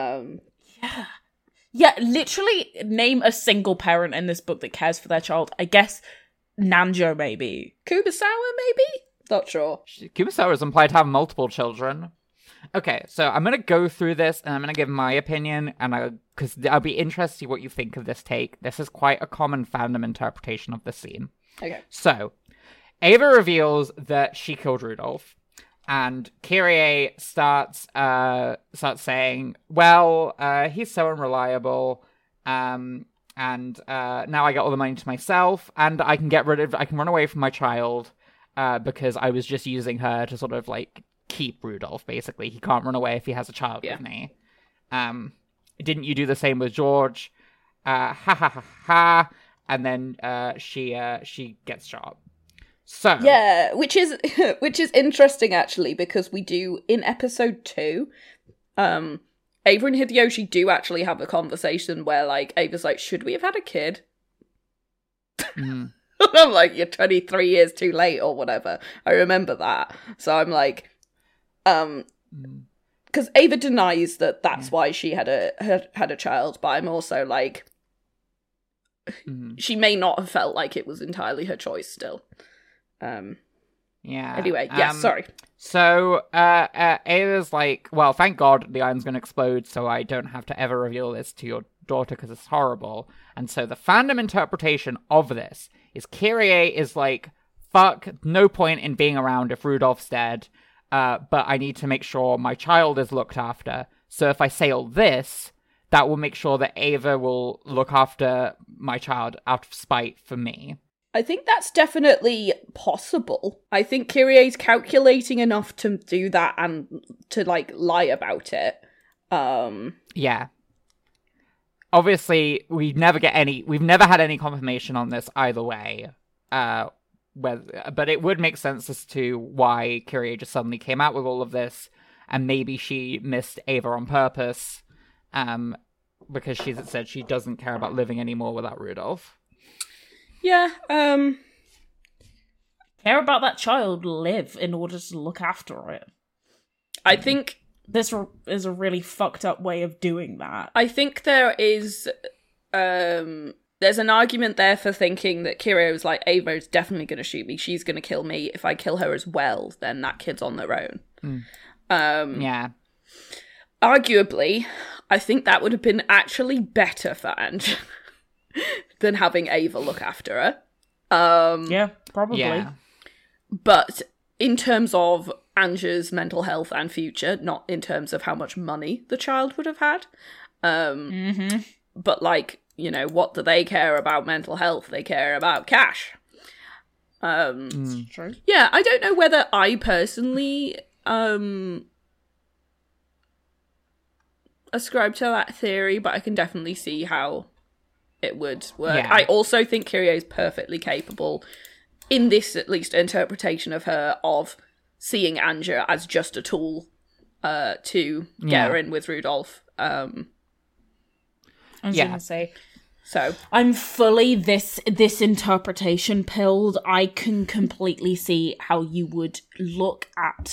Speaker 3: Yeah, literally name a single parent in this book that cares for their child. I guess Nanjo, maybe.
Speaker 4: Kumasawa, maybe? Not sure.
Speaker 2: Kumasawa is implied to have multiple children. Okay, so I'm going to go through this, and I'm going to give my opinion, and because I'll be interested to see what you think of this take. This is quite a common fandom interpretation of the scene.
Speaker 4: Okay.
Speaker 2: So, Ava reveals that she killed Rudolph, and Kyrie starts saying, well, he's so unreliable, and now I get all the money to myself, and I can run away from my child, because I was just using her to sort of, like, keep Rudolph, basically. He can't run away if he has a child with me. Didn't you do the same with George? Ha ha ha ha. And then she gets shot. So
Speaker 4: yeah, which is interesting actually, because we do in episode 2, Ava and Hideyoshi do actually have a conversation where like Ava's like, should we have had a kid?
Speaker 2: Mm.
Speaker 4: I'm like, you're 23 years too late or whatever. I remember that. So I'm like, because Ava denies that that's why she had a child, but I'm also like, she may not have felt like it was entirely her choice still.
Speaker 2: Yeah.
Speaker 4: Anyway, yeah, sorry.
Speaker 2: So, Ava's like, well, thank God the iron's gonna explode, so I don't have to ever reveal this to your daughter because it's horrible. And so the fandom interpretation of this is Kyrie is like, fuck, no point in being around if Rudolph's dead, but I need to make sure my child is looked after. So if I say all this, that will make sure that Ava will look after my child out of spite for me.
Speaker 4: I think that's definitely possible. I think Kyrie's calculating enough to do that and to, like, lie about it.
Speaker 2: Yeah. Obviously, we've never had any confirmation on this either way. But it would make sense as to why Kyrie just suddenly came out with all of this, and maybe she missed Ava on purpose, because she said she doesn't care about living anymore without Rudolph.
Speaker 4: Yeah,
Speaker 3: care about that child, live in order to look after it.
Speaker 4: I think
Speaker 3: this is a really fucked up way of doing that.
Speaker 4: I think there is, there's an argument there for thinking that Kyrie was like, Ava is definitely going to shoot me. She's going to kill me. If I kill her as well, then that kid's on their own.
Speaker 2: Yeah.
Speaker 4: Arguably, I think that would have been actually better for Ange than having Ava look after her.
Speaker 3: Yeah, probably.
Speaker 2: Yeah.
Speaker 4: But in terms of Ange's mental health and future, not in terms of how much money the child would have had. But, like, you know, what do they care about mental health? They care about cash.
Speaker 3: True.
Speaker 4: Yeah, I don't know whether I personally ascribe to that theory, but I can definitely see how it would work.
Speaker 2: Yeah.
Speaker 4: I also think Kyrie is perfectly capable, in this at least interpretation of her, of seeing Anja as just a tool to get her in with Rudolph.
Speaker 3: I was gonna say,
Speaker 4: so
Speaker 3: I'm fully this interpretation pilled. I can completely see how you would look at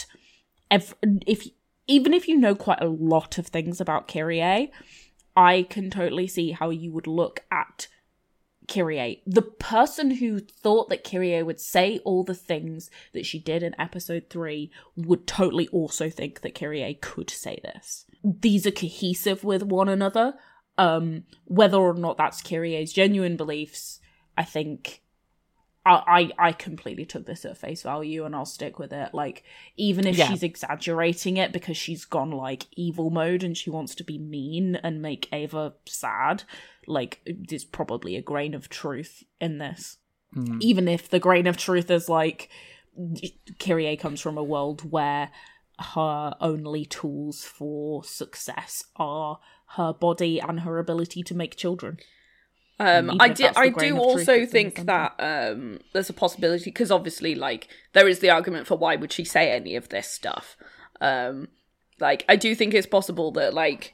Speaker 3: even if you know quite a lot of things about Kyrie, I can totally see how you would look at Kyrie. The person who thought that Kyrie would say all the things that she did in episode 3 would totally also think that Kyrie could say this. These are cohesive with one another. Whether or not that's Kyrie's genuine beliefs, I think I completely took this at face value, and I'll stick with it. Like, even if she's exaggerating it because she's gone like evil mode and she wants to be mean and make Ava sad, like, there's probably a grain of truth in this. Even if the grain of truth is like Kyrie comes from a world where her only tools for success are her body and her ability to make children.
Speaker 4: I do also think that there's a possibility, because obviously, like, there is the argument for why would she say any of this stuff. Like, I do think it's possible that, like,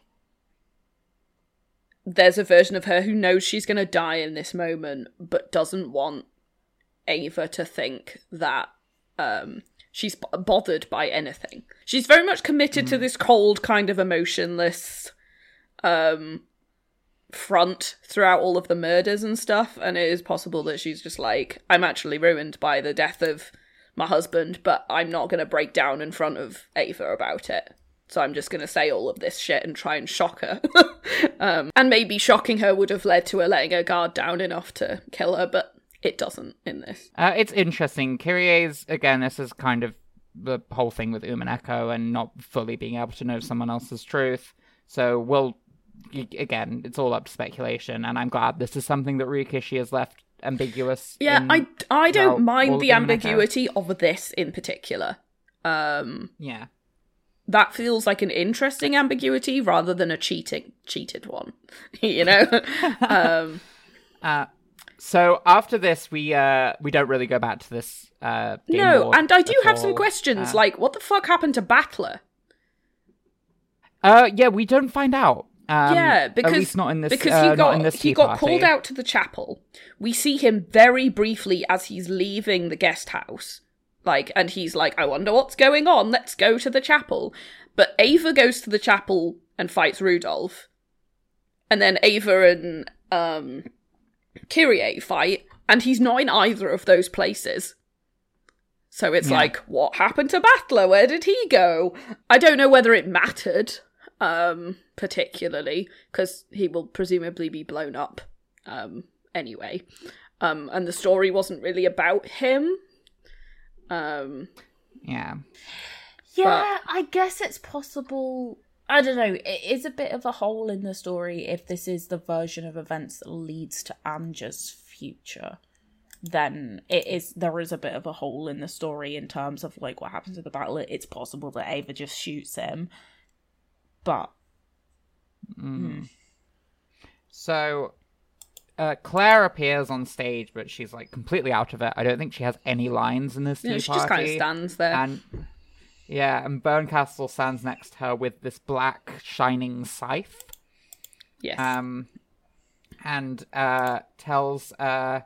Speaker 4: there's a version of her who knows she's going to die in this moment, but doesn't want Ava to think that she's bothered by anything. She's very much committed to this cold, kind of emotionless front throughout all of the murders and stuff, and it is possible that she's just like, I'm actually ruined by the death of my husband, but I'm not going to break down in front of Ava about it. So I'm just going to say all of this shit and try and shock her. And maybe shocking her would have led to her letting her guard down enough to kill her, but it doesn't in this.
Speaker 2: It's interesting. Kyrie's, again, this is kind of the whole thing with Umineko and not fully being able to know someone else's truth. So again, it's all up to speculation, and I'm glad this is something that Ryukishi has left ambiguous.
Speaker 4: Yeah, I don't mind the ambiguity of this in particular.
Speaker 2: Yeah.
Speaker 4: That feels like an interesting ambiguity rather than a cheated one, you know?
Speaker 2: So after this, we don't really go back to this game
Speaker 4: No,
Speaker 2: board
Speaker 4: and I do have
Speaker 2: all.
Speaker 4: some questions, like, what the fuck happened to Battler?
Speaker 2: Yeah, we don't find out.
Speaker 4: Yeah, because
Speaker 2: at least not in this.
Speaker 4: Because he got
Speaker 2: party.
Speaker 4: called out to the chapel. We see him very briefly as he's leaving the guest house, like, and he's like, "I wonder what's going on. Let's go to the chapel." But Ava goes to the chapel and fights Rudolph, and then Ava and Kyrie fight, and he's not in either of those places. So it's like, what happened to Battler? Where did he go? I don't know whether it mattered. Particularly because he will presumably be blown up anyway, and the story wasn't really about him.
Speaker 3: Yeah, I guess it's possible. I don't know, it is a bit of a hole in the story if this is the version of events that leads to Anja's future. Then there is a bit of a hole in the story in terms of like what happens to the battle. It's possible that Ava just shoots him. But
Speaker 2: So Claire appears on stage, but she's like completely out of it. I don't think she has any lines in this tea
Speaker 4: she
Speaker 2: party.
Speaker 4: just kind of stands there.
Speaker 2: And Berncastle stands next to her with this black shining scythe.
Speaker 4: Yes.
Speaker 2: And tells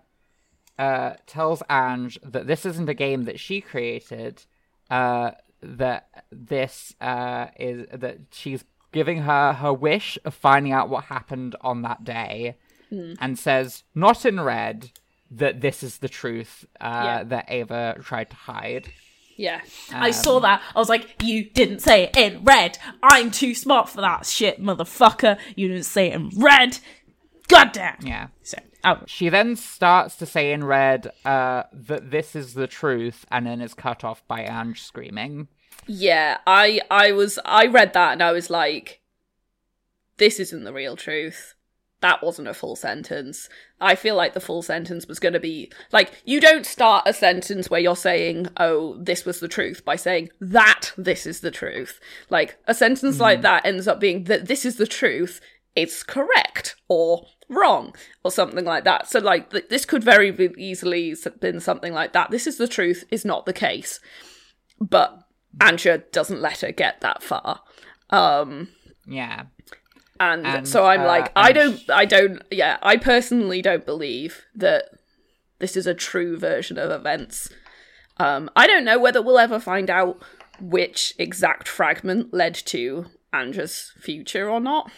Speaker 2: Ange that this isn't a game that she created. That this is that she's giving her wish of finding out what happened on that day, and says, not in red, that this is the truth that Ava tried to hide.
Speaker 4: Yeah.
Speaker 3: I saw that. I was like, you didn't say it in red. I'm too smart for that shit, motherfucker. You didn't say it in red. Goddamn.
Speaker 2: Yeah.
Speaker 3: So,
Speaker 2: she then starts to say in red that this is the truth, and then is cut off by Ange screaming.
Speaker 4: Yeah, I read that and I was like, this isn't the real truth. That wasn't a full sentence. I feel like the full sentence was going to be, like, you don't start a sentence where you're saying, oh, this was the truth, by saying that this is the truth. Like, a sentence like that ends up being that this is the truth, it's correct, or wrong, or something like that. So, like, this could very easily have been something like that. This is the truth is not the case. But Anja doesn't let her get that far.
Speaker 2: Yeah.
Speaker 4: And so I'm like, I personally don't believe that this is a true version of events. I don't know whether we'll ever find out which exact fragment led to Anja's future or not.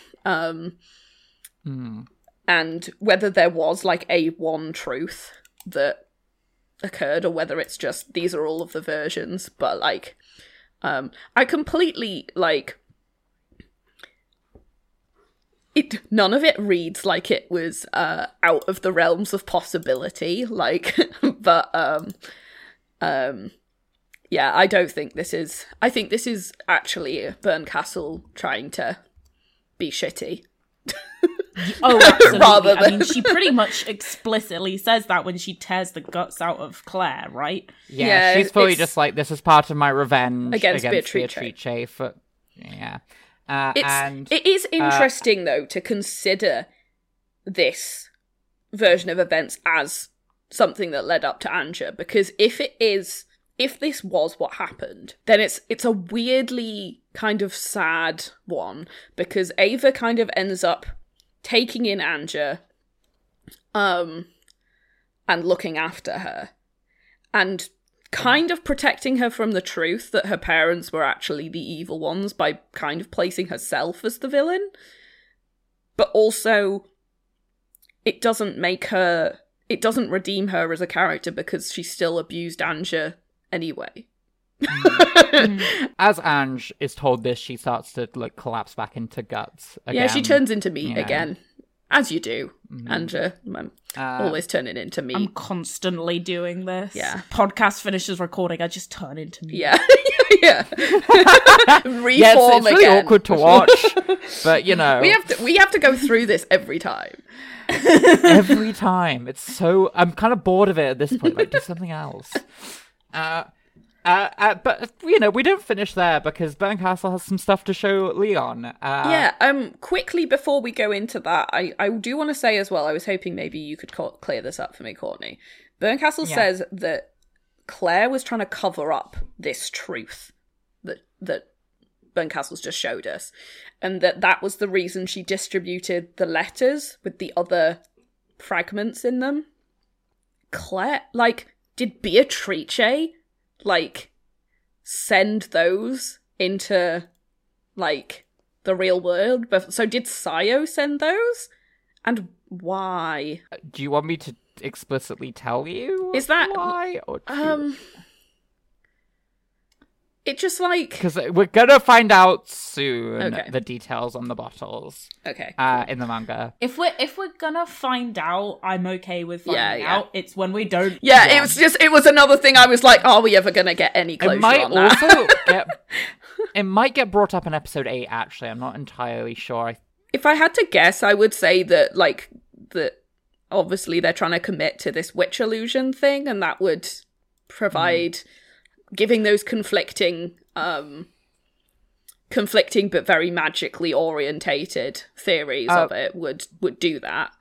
Speaker 4: And whether there was like a one truth that occurred, or whether it's just these are all of the versions. But like, I completely like it. None of it reads like it was out of the realms of possibility. Like But yeah, I don't think this is. I think this is actually Berncastle trying to be shitty.
Speaker 3: Oh, absolutely.
Speaker 4: Rather
Speaker 3: I
Speaker 4: than-
Speaker 3: mean, she pretty much explicitly says that when she tears the guts out of Claire, right?
Speaker 2: Yeah, she's fully just like, this is part of my revenge
Speaker 4: Against
Speaker 2: against
Speaker 4: Beatrice.
Speaker 2: for yeah.
Speaker 4: It is interesting though to consider this version of events as something that led up to Anja, because if this was what happened, then it's a weirdly kind of sad one, because Ava kind of ends up taking in Anja and looking after her and kind of protecting her from the truth that her parents were actually the evil ones by kind of placing herself as the villain. But also it doesn't redeem her as a character because she still abused Anja anyway.
Speaker 2: As Ange is told this, she starts to like collapse back into guts again.
Speaker 4: Yeah, she turns into meat
Speaker 2: Yeah.
Speaker 4: again. As you do, Anja. I'm always turning into meat.
Speaker 3: I'm constantly doing this.
Speaker 4: Yeah.
Speaker 3: Podcast finishes recording, I just turn into me.
Speaker 4: Yeah. Yeah. Reform
Speaker 2: Yeah, it's really
Speaker 4: again.
Speaker 2: awkward to watch, but you know,
Speaker 4: We have to go through this every time.
Speaker 2: every time it's so. I'm kind of bored of it at this point. Like, do something else. But you know, we don't finish there because Berncastle has some stuff to show Leon.
Speaker 4: Quickly before we go into that, I do want to say as well, I was hoping maybe you could clear this up for me, Courtney. Berncastle says that Claire was trying to cover up this truth that Berncastle's just showed us, and that was the reason she distributed the letters with the other fragments in them. Claire, like, did Beatrice send those into like the real world? So did Sayo send those, and why?
Speaker 2: Do you want me to explicitly tell you?
Speaker 4: Is that
Speaker 2: why? Or
Speaker 4: it just like,
Speaker 2: because we're gonna find out soon
Speaker 4: Okay.
Speaker 2: the details on the bottles
Speaker 4: okay,
Speaker 2: in the manga.
Speaker 3: If we're gonna find out, I'm okay with finding
Speaker 4: Yeah.
Speaker 3: out. It's when we don't.
Speaker 4: yeah, it was another thing I was like, are we ever gonna get any closure
Speaker 2: It might
Speaker 4: on that?
Speaker 2: also it might get brought up in episode 8. Actually, I'm not entirely sure.
Speaker 4: If I had to guess, I would say that obviously they're trying to commit to this witch illusion thing, and that would provide giving those conflicting but very magically orientated theories of it would do that.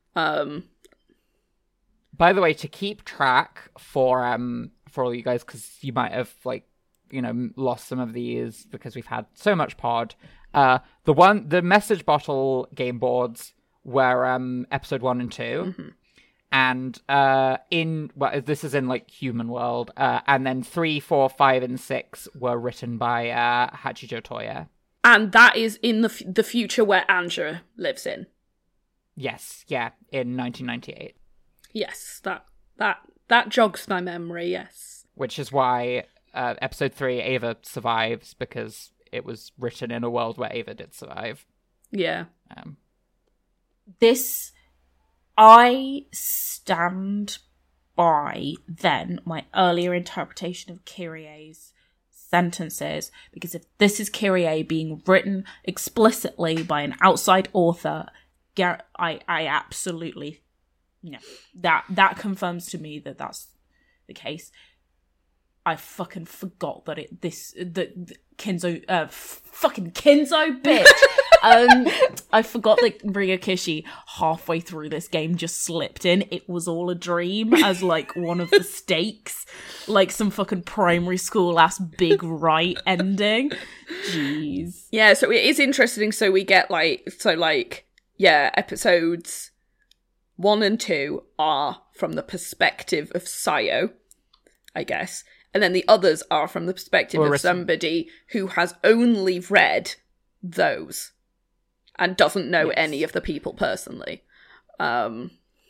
Speaker 2: By the way, to keep track for all you guys, because you might have lost some of these because we've had so much pod. The message bottle game boards were episode 1 and 2.
Speaker 4: Mm-hmm.
Speaker 2: And this is in like Human World, and then 3, 4, 5, and 6 were written by Hachijo Toya.
Speaker 4: And that is in the future where Anja lives in.
Speaker 2: Yes, yeah, in 1998.
Speaker 4: Yes, that jogs my memory. Yes,
Speaker 2: Which is why episode 3 Ava survives, because it was written in a world where Ava did survive.
Speaker 4: yeah.
Speaker 3: This, I stand by then my earlier interpretation of Kyrie's sentences, because if this is Kyrie being written explicitly by an outside author, I absolutely, that confirms to me that that's the case. I fucking forgot that Kinzo, fucking Kinzo, bitch. I forgot that Ryokishi halfway through this game just slipped in. It was all a dream as like one of the stakes, like some fucking primary school ass big right ending. Jeez.
Speaker 4: Yeah, so it is interesting. So we get episodes 1 and 2 are from the perspective of Sayo, I guess. And then the others are from the perspective of somebody who has only read those and doesn't know any of the people personally. So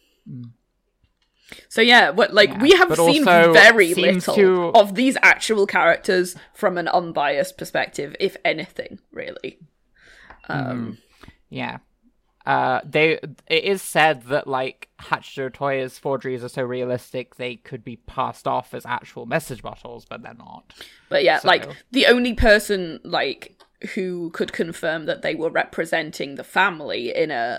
Speaker 4: yeah, we have seen very little of these actual characters from an unbiased perspective, if anything, really.
Speaker 2: Yeah. it is said that like Hachijo Toya's forgeries are so realistic they could be passed off as actual message bottles, but they're not.
Speaker 4: But yeah,
Speaker 2: So-
Speaker 4: like the only person like who could confirm that they were representing the family in a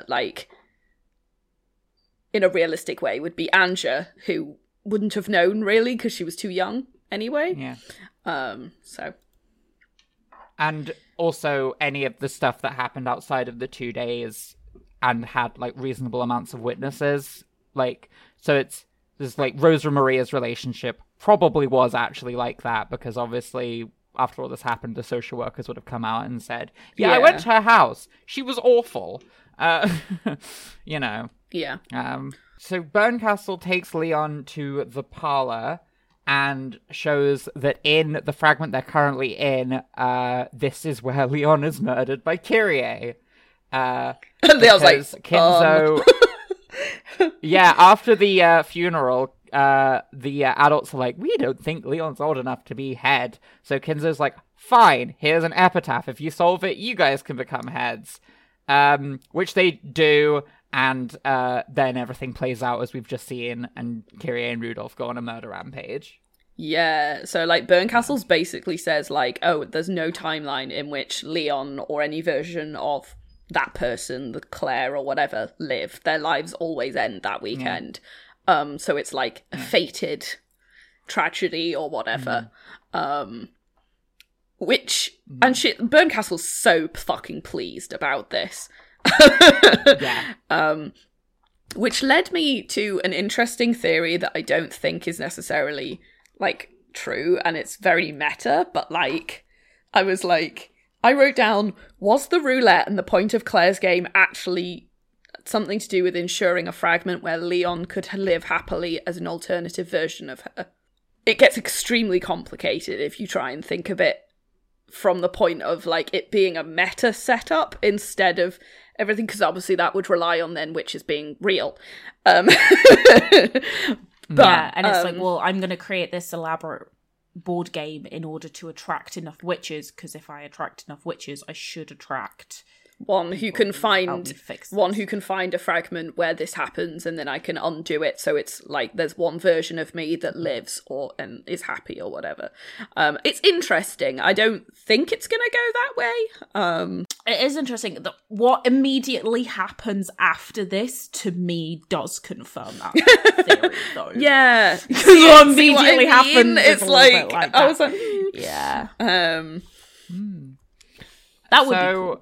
Speaker 4: realistic way would be Anja, who wouldn't have known really because she was too young anyway.
Speaker 2: Yeah.
Speaker 4: So
Speaker 2: And also any of the stuff that happened outside of the 2 days and had like reasonable amounts of witnesses. Like, so there's like Rosa Maria's relationship probably was actually like that because obviously after all this happened, the social workers would have come out and said, yeah, I went to her house. She was awful. You know.
Speaker 4: yeah.
Speaker 2: So Berncastle takes Leon to the parlor and shows that in the fragment they're currently in, this is where Leon is murdered by Kyrie.
Speaker 4: And Leon's like,
Speaker 2: Kinzo... Yeah, after the funeral, the adults are like, we don't think Leon's old enough to be head. So Kinzo's like, fine, here's an epitaph. If you solve it, you guys can become heads. Which they do, and then everything plays out as we've just seen, and Kyrie and Rudolph go on a murder rampage.
Speaker 4: Yeah, so like Berncastle's basically says like, oh, there's no timeline in which Leon or any version of that person, the Claire or whatever, live. Their lives always end that weekend. So it's like a fated tragedy or whatever. Which and shit, Berncastle's so fucking pleased about this.
Speaker 2: Yeah.
Speaker 4: Which led me to an interesting theory that I don't think is necessarily like true, and it's very meta, but like I wrote down, was the roulette and the point of Claire's game actually something to do with ensuring a fragment where Leon could live happily as an alternative version of her? It gets extremely complicated if you try and think of it from the point of like it being a meta setup instead of everything, because obviously that would rely on then witches being real. But,
Speaker 3: yeah, and it's like, well, I'm going to create this elaborate board game in order to attract enough witches, because if I attract enough witches, I should attract
Speaker 4: one who can
Speaker 3: help
Speaker 4: find
Speaker 3: me fix
Speaker 4: one
Speaker 3: this.
Speaker 4: who can find a fragment where this happens, and then I can undo it. So it's like there's one version of me that lives and is happy or whatever. It's interesting. I don't think it's gonna go that way.
Speaker 3: It is interesting that what immediately happens after this, to me, does confirm that theory, though.
Speaker 4: Yeah,
Speaker 3: What
Speaker 4: See what I
Speaker 3: immediately
Speaker 4: mean?
Speaker 3: happens is
Speaker 4: It's
Speaker 3: a little bit
Speaker 4: like
Speaker 3: like
Speaker 4: I
Speaker 3: that.
Speaker 4: was like,
Speaker 3: Yeah.
Speaker 4: that
Speaker 3: That would be cool.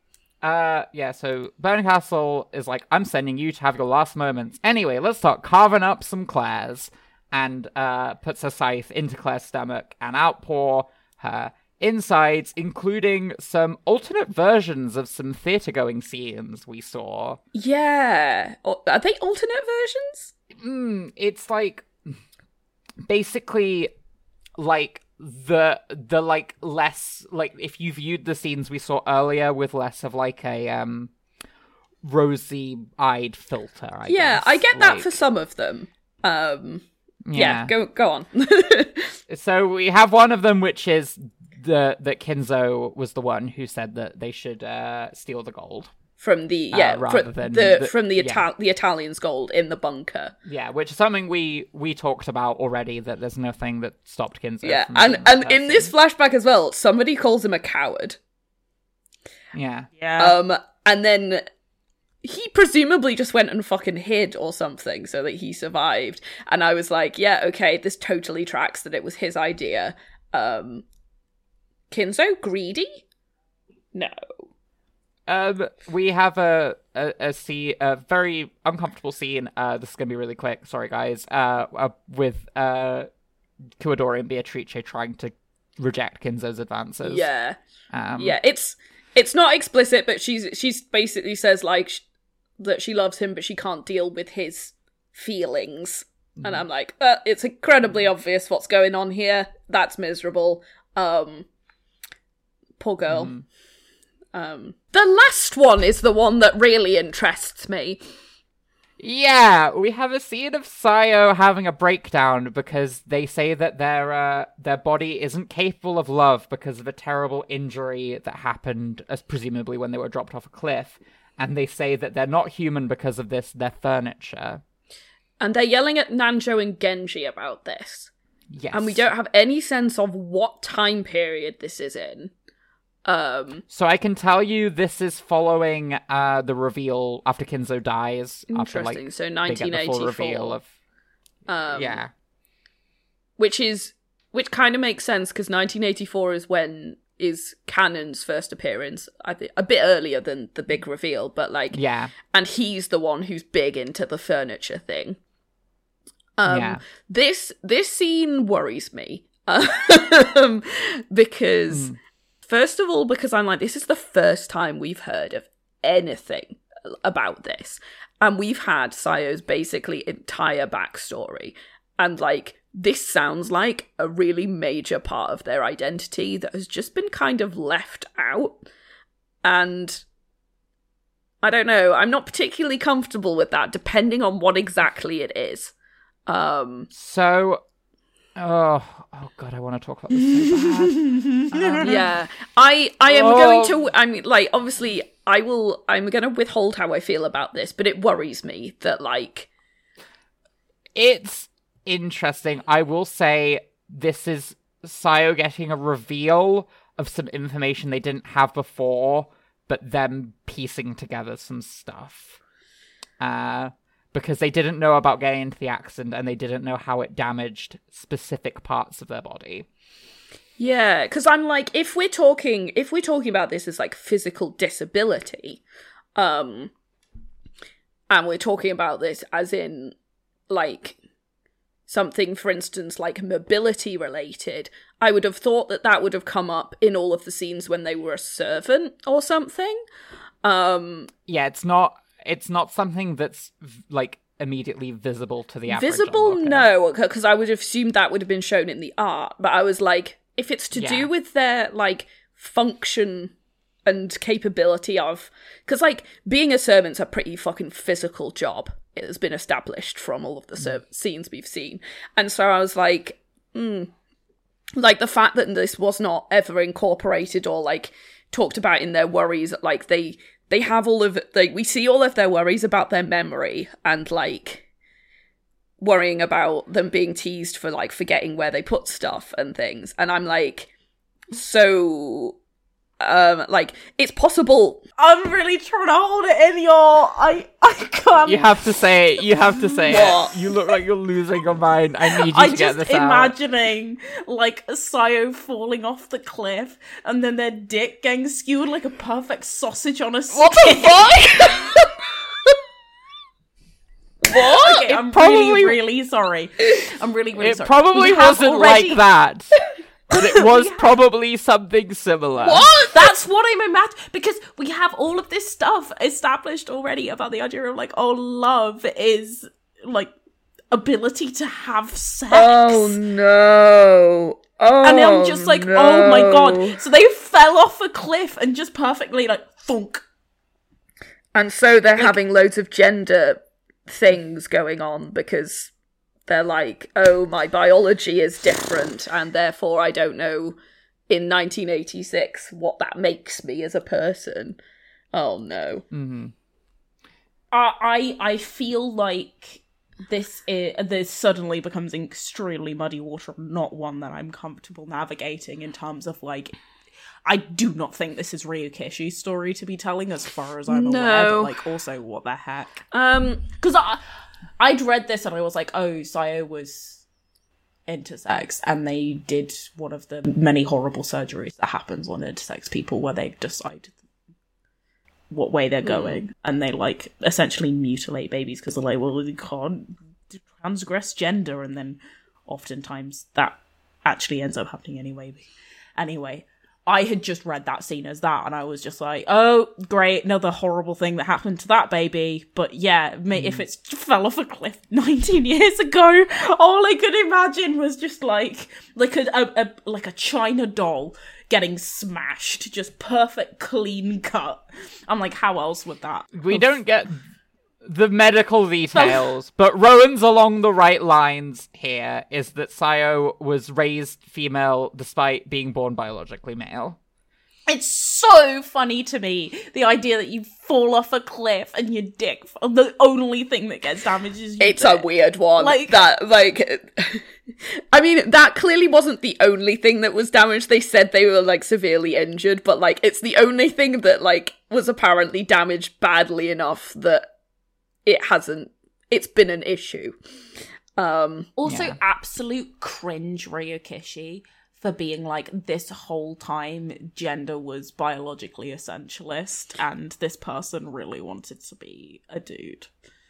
Speaker 2: So Berncastle is like, I'm sending you to have your last moments. Anyway, let's start carving up some Claires. And puts her scythe into Claire's stomach and outpour her insides, including some alternate versions of some theatre-going scenes we saw.
Speaker 4: Yeah, are they alternate versions?
Speaker 2: It's like basically like the like less like if you viewed the scenes we saw earlier with less of like a rosy-eyed filter. I guess.
Speaker 4: I get that
Speaker 2: Like,
Speaker 4: for some of them. Yeah, go on.
Speaker 2: So we have one of them, which is that Kinzo was the one who said that they should steal the gold.
Speaker 4: From the
Speaker 2: rather than
Speaker 4: the Italian's gold in the bunker.
Speaker 2: Yeah, which is something we talked about already, that there's nothing that stopped Kinzo.
Speaker 4: Yeah,
Speaker 2: from
Speaker 4: and
Speaker 2: doing that
Speaker 4: in this flashback as well, somebody calls him a coward.
Speaker 2: Yeah.
Speaker 3: Yeah.
Speaker 4: And then he presumably just went and fucking hid or something so that he survived. And I was like, yeah, okay, this totally tracks that it was his idea. Kinzo greedy? No.
Speaker 2: We have a very uncomfortable scene. This is gonna be really quick. Sorry, guys. With Kuwadori and Beatrice trying to reject Kinzo's advances.
Speaker 4: Yeah.
Speaker 2: Yeah.
Speaker 4: It's not explicit, but she's basically says like that she loves him, but she can't deal with his feelings. And I'm like, it's incredibly obvious what's going on here. That's miserable. Poor girl. The last one is the one that really interests me.
Speaker 2: Yeah, we have a scene of Sayo having a breakdown because they say that their body isn't capable of love because of a terrible injury that happened, as presumably when they were dropped off a cliff. and they say that they're not human because of this, they're furniture.
Speaker 4: And they're yelling at Nanjo and Genji about this.
Speaker 2: Yes.
Speaker 4: And we don't have any sense of what time period this is in.
Speaker 2: So I can tell you this is following the reveal after Kinzo dies. After,
Speaker 4: Interesting.
Speaker 2: like,
Speaker 4: So
Speaker 2: they get the
Speaker 4: 1984.
Speaker 2: full reveal of... yeah.
Speaker 4: Which kind of makes sense, because 1984 is Cannon's first appearance. I think a bit earlier than the big reveal, but like...
Speaker 2: Yeah.
Speaker 4: And he's the one who's big into the furniture thing.
Speaker 2: Yeah.
Speaker 4: This scene worries me. Because... First of all, because I'm like, this is the first time we've heard of anything about this. And we've had Sayo's basically entire backstory. And, like, this sounds like a really major part of their identity that has just been kind of left out. And I don't know, I'm not particularly comfortable with that, depending on what exactly it is.
Speaker 2: So... Oh god, I want to talk about this so bad.
Speaker 4: Yeah, I am going to. I mean, like, obviously, I'm going to withhold how I feel about this, but it worries me that, like,
Speaker 2: it's interesting. I will say this is Sayo getting a reveal of some information they didn't have before, but them piecing together some stuff. Because they didn't know about getting into the accident, and they didn't know how it damaged specific parts of their body.
Speaker 4: Yeah, because I'm like, if we're talking about this as like physical disability, and we're talking about this as in like something, for instance, like mobility related, I would have thought that would have come up in all of the scenes when they were a servant or something.
Speaker 2: Yeah, it's not something that's, like, immediately visible to the average
Speaker 4: Visible,
Speaker 2: onlooker.
Speaker 4: no, because I would have assumed that would have been shown in the art. But I was like, if it's to do with their, like, function and capability of... Because, like, being a servant's a pretty fucking physical job. It has been established from all of the scenes we've seen. And so I was like, like, the fact that this was not ever incorporated or, like, talked about in their worries, like, they have all of, like, we see all of their worries about their memory and, like, worrying about them being teased for, like, forgetting where they put stuff and things. And I'm like, so, like, it's possible.
Speaker 3: I'm really trying to hold it in, y'all. I can't.
Speaker 2: You have to say it. You have to say
Speaker 4: What?
Speaker 2: it. You look like you're losing your mind. I need you
Speaker 3: I'm
Speaker 2: to get
Speaker 3: just
Speaker 2: this out.
Speaker 3: imagining, like, Sayo falling off the cliff and then their dick getting skewered like a perfect sausage on a stick.
Speaker 4: What the fuck? What?
Speaker 3: Okay, I'm
Speaker 2: probably-
Speaker 3: really sorry. I'm really
Speaker 2: It
Speaker 3: sorry.
Speaker 2: probably
Speaker 3: We have
Speaker 2: wasn't
Speaker 3: already-
Speaker 2: like that. But it was probably something similar.
Speaker 3: What? That's what I'm imagining. Because we have all of this stuff established already about the idea of, like, oh, love is, like, ability to have sex.
Speaker 4: Oh no. Oh,
Speaker 3: and I'm just like,
Speaker 4: no.
Speaker 3: oh my god. So they fell off a cliff and just perfectly, like, thunk.
Speaker 4: And so they're having loads of gender things going on because they're like, oh, my biology is different, and therefore I don't know in 1986 what that makes me as a person. Oh no.
Speaker 2: Mm-hmm.
Speaker 3: I feel like this suddenly becomes extremely muddy water, not one that I'm comfortable navigating in terms of, like, I do not think this is Ryukishi's story to be telling, as far as I'm aware, but, like, also, what the heck? Because I'd read this and I was like, oh, Sayo was intersex, and they did one of the many horrible surgeries that happens on intersex people where they decide what way they're going, and they, like, essentially mutilate babies because they're like, well, you can't transgress gender, and then oftentimes that actually ends up happening anyway. Anyway, I had just read that scene as that, and I was just like, oh, great, another horrible thing that happened to that baby. But yeah, if it fell off a cliff 19 years ago, all I could imagine was just like a China doll getting smashed, just perfect clean cut. I'm like, how else would that?
Speaker 2: We don't get the medical details, but Rowan's along the right lines here, is that Sayo was raised female despite being born biologically male.
Speaker 3: It's so funny to me, the idea that you fall off a cliff and your dick, the only thing that gets damaged is your
Speaker 4: It's
Speaker 3: dick.
Speaker 4: a weird one.
Speaker 3: Like-
Speaker 4: I mean, that clearly wasn't the only thing that was damaged. They said they were, like, severely injured, but, like, it's the only thing that, like, was apparently damaged badly enough that it's been an issue.
Speaker 3: Also,
Speaker 2: Yeah.
Speaker 3: absolute cringe Ryokishi for being like, this whole time gender was biologically essentialist and this person really wanted to be a dude.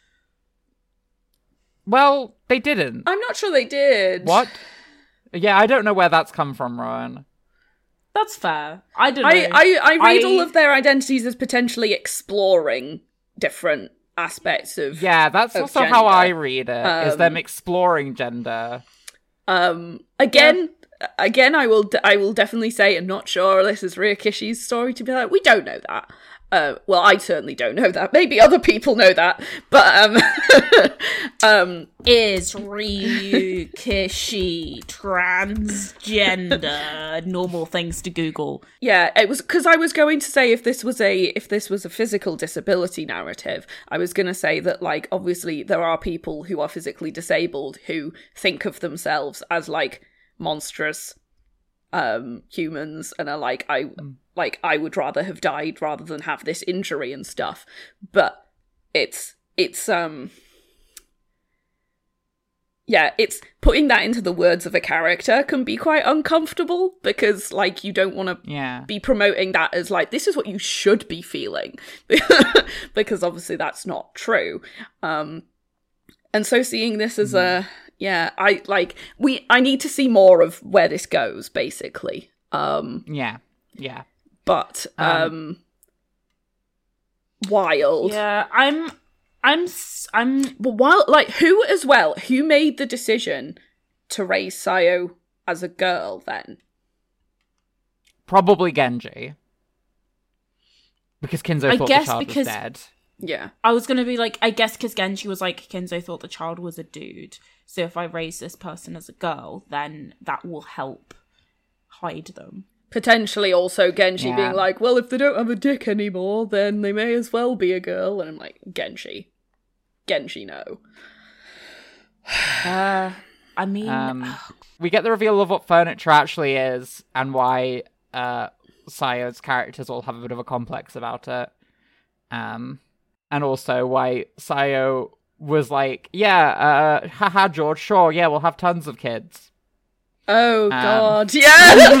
Speaker 2: Well, they didn't.
Speaker 4: I'm not sure they did.
Speaker 2: What? Yeah, I don't know where that's come from, Rowan.
Speaker 3: That's fair. I don't know.
Speaker 4: I read all of their identities as potentially exploring different aspects of
Speaker 2: Yeah, that's
Speaker 4: of
Speaker 2: also how
Speaker 4: gender.
Speaker 2: I read it, is them exploring gender.
Speaker 4: Again, I will definitely say I'm not sure this is Ryokishi's story to be like, we don't know that. Well, I certainly don't know that. Maybe other people know that, but
Speaker 3: Is Ryukishi transgender? Normal things to Google.
Speaker 4: yeah, it was because I was going to say if this was a physical disability narrative, I was going to say that, like, obviously there are people who are physically disabled who think of themselves as, like, monstrous humans and are like, I would rather have died rather than have this injury and stuff. But it's putting that into the words of a character can be quite uncomfortable because, like, you don't want to
Speaker 2: Yeah.
Speaker 4: be promoting that as, like, this is what you should be feeling because obviously that's not true. And so seeing this as I need to see more of where this goes, basically.
Speaker 2: Yeah.
Speaker 4: But wild.
Speaker 3: Yeah, I'm
Speaker 4: But while, like, who made the decision to raise Sayo as a girl then?
Speaker 2: Probably Genji. Because Kinzo
Speaker 3: I
Speaker 2: thought
Speaker 3: guess
Speaker 2: the child
Speaker 3: because-
Speaker 2: was dead.
Speaker 4: Yeah.
Speaker 3: I was gonna be like, I guess because Genji was like, Kenzo thought the child was a dude, so if I raise this person as a girl, then that will help hide them.
Speaker 4: Potentially also Genji
Speaker 2: Yeah.
Speaker 4: being like, well, if they don't have a dick anymore, then they may as well be a girl. And I'm like, Genji, no.
Speaker 3: I mean,
Speaker 2: We get the reveal of what furniture actually is and why Sayo's characters all have a bit of a complex about it. And also why Sayo was like, yeah, haha, George, sure, yeah, we'll have tons of kids.
Speaker 4: Oh, God, yeah!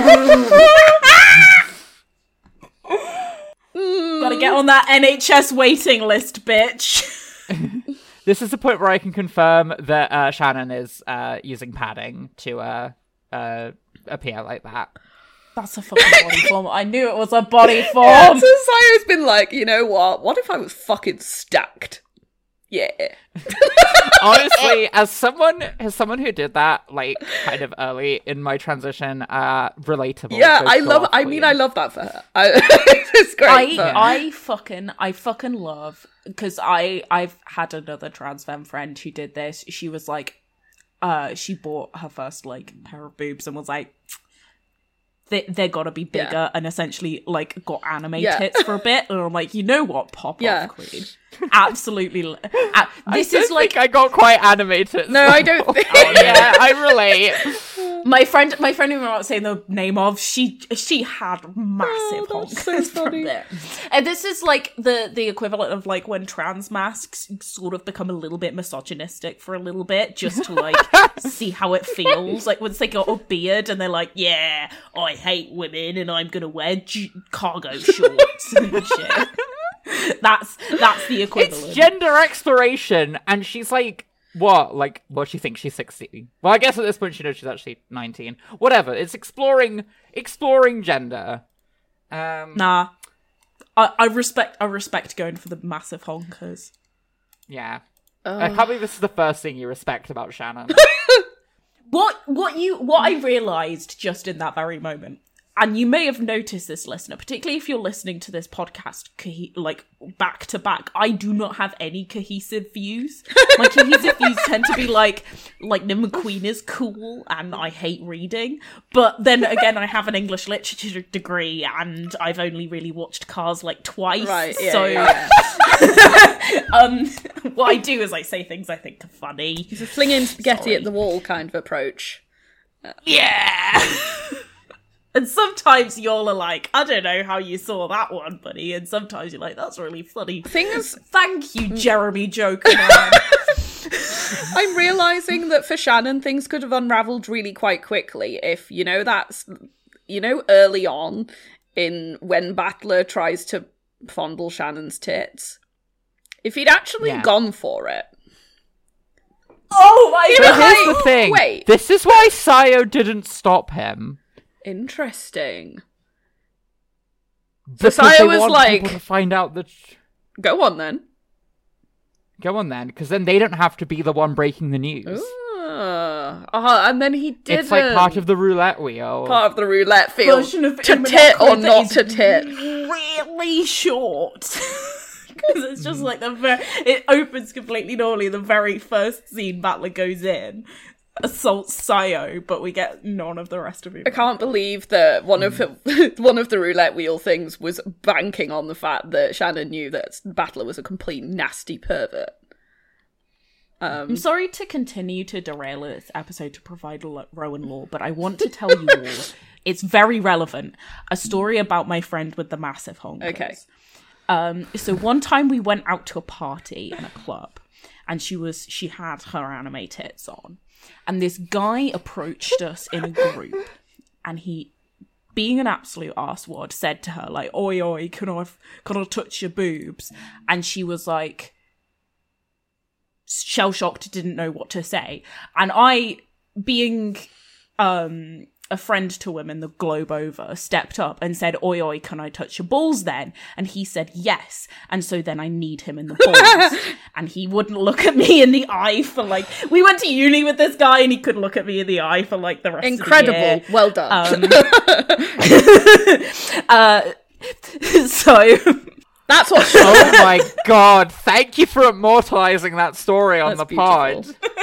Speaker 3: gotta get on that NHS waiting list, bitch.
Speaker 2: This is the point where I can confirm that Shannon is using padding to appear like that.
Speaker 3: That's a fucking body form. I knew it was a body
Speaker 4: So
Speaker 3: form.
Speaker 4: Sayo's been like, you know what? What if I was fucking stacked? Yeah.
Speaker 2: Honestly, as someone who did that, like, kind of early in my transition, relatable.
Speaker 4: Yeah,
Speaker 2: So
Speaker 4: I
Speaker 2: cool,
Speaker 4: love that for her. It's great. but-
Speaker 3: I fucking love, because I've had another trans femme friend who did this. She was like, she bought her first like pair of boobs and was like, they gotta be bigger,
Speaker 4: Yeah.
Speaker 3: and essentially like got anime
Speaker 4: Yeah.
Speaker 3: tits for a bit. And I'm like, you know what, pop
Speaker 4: Yeah.
Speaker 3: off, queen. Absolutely. This
Speaker 2: I
Speaker 3: is
Speaker 2: don't
Speaker 3: like
Speaker 2: think I got quite animated.
Speaker 4: No, I don't think.
Speaker 2: Yeah, I relate.
Speaker 3: my friend who I'm not saying the name of, she had massive honks
Speaker 4: so funny.
Speaker 3: from there. And this is like the equivalent of like when trans masks sort of become a little bit misogynistic for a little bit, just to like see how it feels. Like once they got a beard and they're like, yeah, I hate women and I'm gonna wear cargo shorts and shit. That's the equivalent.
Speaker 2: It's gender exploration, and she's like, what? Like, well, she thinks she's 16. Well, I guess at this point she knows she's actually 19. Whatever. It's exploring gender.
Speaker 3: Nah. I respect going for the massive honkers.
Speaker 2: Yeah. I can't believe this is the first thing you respect about Shannon.
Speaker 3: What I realised just in that very moment, and you may have noticed this, listener, particularly if you're listening to this podcast like back to back, I do not have any cohesive views. My cohesive views tend to be like Lightning McQueen is cool and I hate reading. But then again, I have an English literature degree and I've only really watched Cars like twice.
Speaker 4: Right, yeah,
Speaker 3: so
Speaker 4: yeah.
Speaker 3: what I do is I say things I think are funny.
Speaker 4: It's a flinging spaghetti at the wall kind of approach.
Speaker 3: Yeah. And sometimes y'all are like, I don't know how you saw that one, buddy. And sometimes you're like, that's really funny. Thank you, Jeremy Joker.
Speaker 4: I'm realising that for Shannon, things could have unravelled really quite quickly if, early on in when Battler tries to fondle Shannon's tits, if he'd actually gone for it.
Speaker 3: Oh my
Speaker 2: But
Speaker 3: god!
Speaker 2: here's the thing.
Speaker 4: Wait.
Speaker 2: This is why Sayo didn't stop him.
Speaker 4: Interesting.
Speaker 2: Because
Speaker 4: Sayo
Speaker 2: they
Speaker 4: was
Speaker 2: want
Speaker 4: like-
Speaker 2: people to find out that...
Speaker 4: Go on then.
Speaker 2: Go on then, because then they don't have to be the one breaking the news.
Speaker 4: And then he did.
Speaker 2: It's like part of the roulette wheel.
Speaker 4: Part of the roulette field.
Speaker 3: Version of
Speaker 4: To
Speaker 3: Imminent
Speaker 4: tit or
Speaker 3: Code that
Speaker 4: not
Speaker 3: is
Speaker 4: to tit.
Speaker 3: Really short. Because it's just like it opens completely normally. The very first scene Battler goes in, assaults Sayo, but we get none of the rest of it.
Speaker 4: I can't believe that one of the roulette wheel things was banking on the fact that Shannon knew that Battler was a complete nasty pervert.
Speaker 3: I'm sorry to continue to derail this episode to provide Rowan lore, but I want to tell you all, it's very relevant, a story about my friend with the massive honkers.
Speaker 4: Okay.
Speaker 3: So one time we went out to a party in a club, and she had her anime tits on, and this guy approached us in a group, and he, being an absolute arsewad, said to her like, "Oi, oi, can I touch your boobs?" And she was like, shell-shocked, didn't know what to say. And I, being a friend to women the globe over, stepped up and said, "Oi, oi, can I touch your balls then?" And he said yes. And so then I kneed him in the balls. And he wouldn't look at me in the eye for like... We went to uni with this guy and he couldn't look at me in the eye for like the rest
Speaker 4: Incredible.
Speaker 3: of the year.
Speaker 4: Well done.
Speaker 3: So...
Speaker 4: That's what.
Speaker 2: Oh my god, thank you for immortalizing that story on
Speaker 4: That's
Speaker 2: the pod.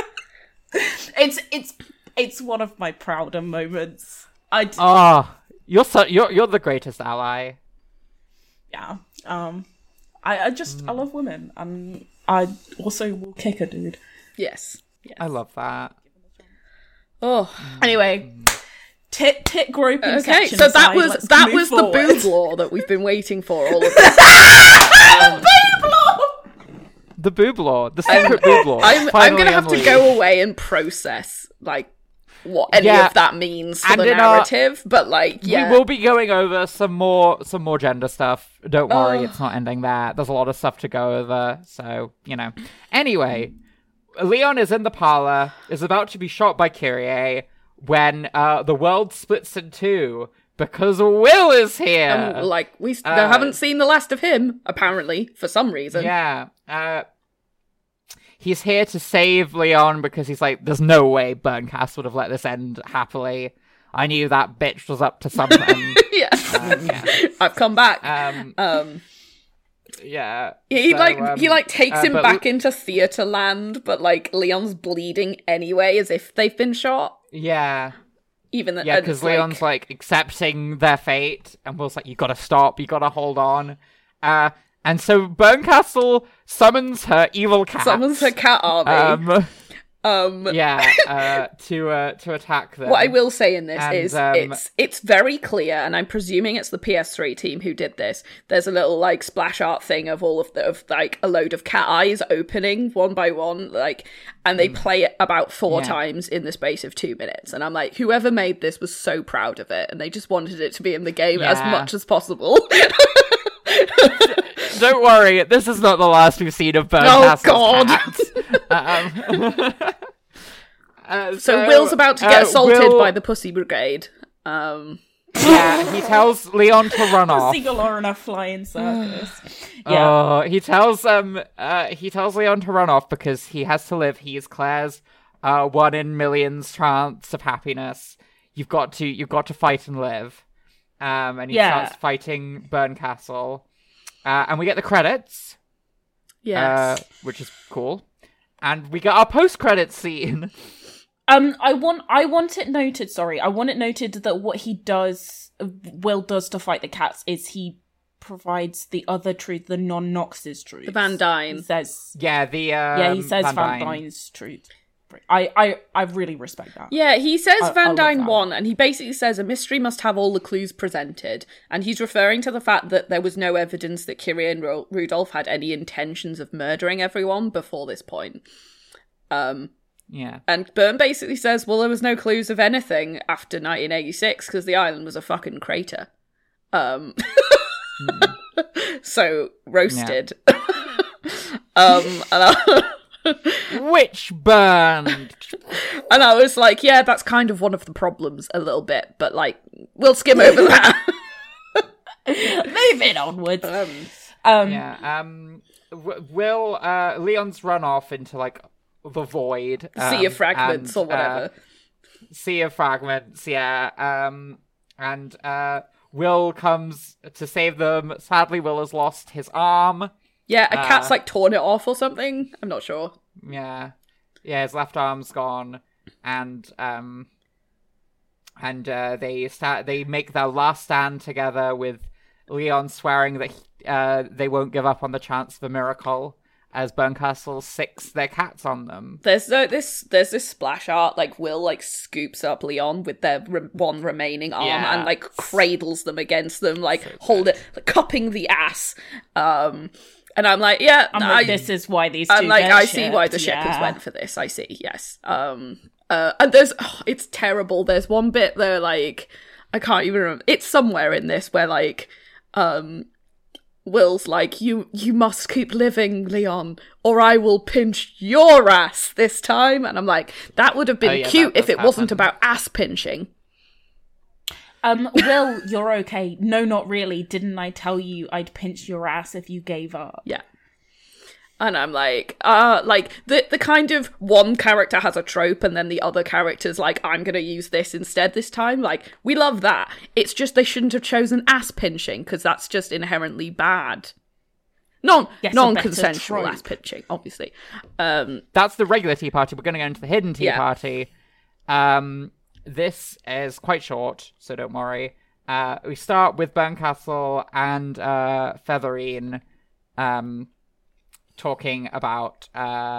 Speaker 3: It's one of my prouder moments.
Speaker 2: You're the greatest ally.
Speaker 3: Yeah. I love women, and I also will kick a dude.
Speaker 4: Yes.
Speaker 2: I love that.
Speaker 4: Oh.
Speaker 3: Anyway, tit groping.
Speaker 4: Okay,
Speaker 3: section
Speaker 4: so
Speaker 3: aside,
Speaker 4: that
Speaker 3: let's
Speaker 4: was
Speaker 3: move
Speaker 4: the
Speaker 3: forward.
Speaker 4: boob law that we've been waiting for all of this.
Speaker 2: The boob law. The secret boob law.
Speaker 4: I'm
Speaker 2: Finally
Speaker 4: gonna have to
Speaker 2: unleashed.
Speaker 4: go away and process like what any
Speaker 2: Yeah.
Speaker 4: of that means for
Speaker 2: And
Speaker 4: the
Speaker 2: in our-
Speaker 4: narrative, but like yeah.
Speaker 2: We will be going over some more gender stuff. Don't worry, it's not ending there. There's a lot of stuff to go over, so, Anyway, Leon is in the parlor, is about to be shot by Kyrie, when the world splits in two, because Will is here!
Speaker 4: We haven't seen the last of him, apparently, for some reason.
Speaker 2: Yeah, he's here to save Leon, because he's like, there's no way Burncast would have let this end happily. I knew that bitch was up to something.
Speaker 4: Yeah. I've come back.
Speaker 2: Yeah.
Speaker 4: He
Speaker 2: So,
Speaker 4: takes him
Speaker 2: but
Speaker 4: back into theater land, but like Leon's bleeding anyway, as if they've been shot.
Speaker 2: Yeah.
Speaker 4: Even that,
Speaker 2: Yeah, because Leon's like accepting their fate, and Will's like, "You gotta stop, you gotta hold on." And so Burncastle summons her evil cat.
Speaker 4: summons her cat army.
Speaker 2: To attack them.
Speaker 4: What I will say in this
Speaker 2: And,
Speaker 4: is it's very clear, and I'm presuming it's the PS3 team who did this. There's a little like splash art thing of all of like a load of cat eyes opening one by one, like, and they play it about 4 times in the space of 2 minutes. And I'm like, whoever made this was so proud of it, and they just wanted it to be in the game as much as possible.
Speaker 2: Don't worry, this is not the last we've seen of Burncastle's cat.
Speaker 4: So Will's about to get assaulted by the Pussy Brigade.
Speaker 2: Yeah, he tells Leon to run off.
Speaker 3: Seagull are in a flying circus.
Speaker 2: He tells Leon to run off because he has to live. He is Claire's 1 in millions chance of happiness. You've got to fight and live. And he starts fighting Burncastle. And we get the credits.
Speaker 4: Yes.
Speaker 2: Which is cool. And we get our post-credits scene.
Speaker 3: I want it noted that what Will does to fight the cats is he provides the other truth, the non-Nox's truth.
Speaker 4: The Van Dyne.
Speaker 3: He says,
Speaker 2: he
Speaker 3: says Van Dyne's truth. I really respect that.
Speaker 4: Yeah, he says Van Dyne
Speaker 3: that.
Speaker 4: won, and he basically says a mystery must have all the clues presented. And he's referring to the fact that there was no evidence that Kyrian Rudolph had any intentions of murdering everyone before this point.
Speaker 2: Yeah.
Speaker 4: And Byrne basically says, well, there was no clues of anything after 1986 because the island was a fucking crater. So, roasted.
Speaker 2: Which Byrne?
Speaker 4: And I was like, yeah, that's kind of one of the problems a little bit, but like, we'll skim over that.
Speaker 3: Moving onwards.
Speaker 2: Will Leon's run off into like the void,
Speaker 4: Sea of Fragments or whatever.
Speaker 2: Sea of Fragments, yeah. And Will comes to save them. Sadly, Will has lost his arm.
Speaker 4: Yeah, a cat's like torn it off or something. I'm not sure.
Speaker 2: Yeah, his left arm's gone, and they make their last stand together with Leon swearing that they won't give up on the chance of a miracle as Burncastle sicks their cats on them.
Speaker 4: There's this splash art, like Will like scoops up Leon with their one remaining arm and like cradles them against them, like cupping the ass. And I'm like,
Speaker 3: this is why these two
Speaker 4: I'm like, I see
Speaker 3: shipped,
Speaker 4: why the shippers went for this. I see, yes. And it's terrible. There's one bit there, like, I can't even remember. It's somewhere in this where, like, Will's like, you must keep living, Leon, or I will pinch your ass this time. And I'm like, that would have been cute if it wasn't about ass pinching.
Speaker 3: Will, you're okay. No, not really. Didn't I tell you I'd pinch your ass if you gave up?
Speaker 4: Yeah. And I'm like the kind of one character has a trope and then the other character's like, I'm going to use this instead this time. Like, we love that. It's just they shouldn't have chosen ass pinching because that's just inherently bad. Non-consensual ass pinching, obviously.
Speaker 2: That's the regular Tea Party. We're going to go into the hidden Tea Party. This is quite short, so don't worry. We start with Burncastle and Featherine talking about...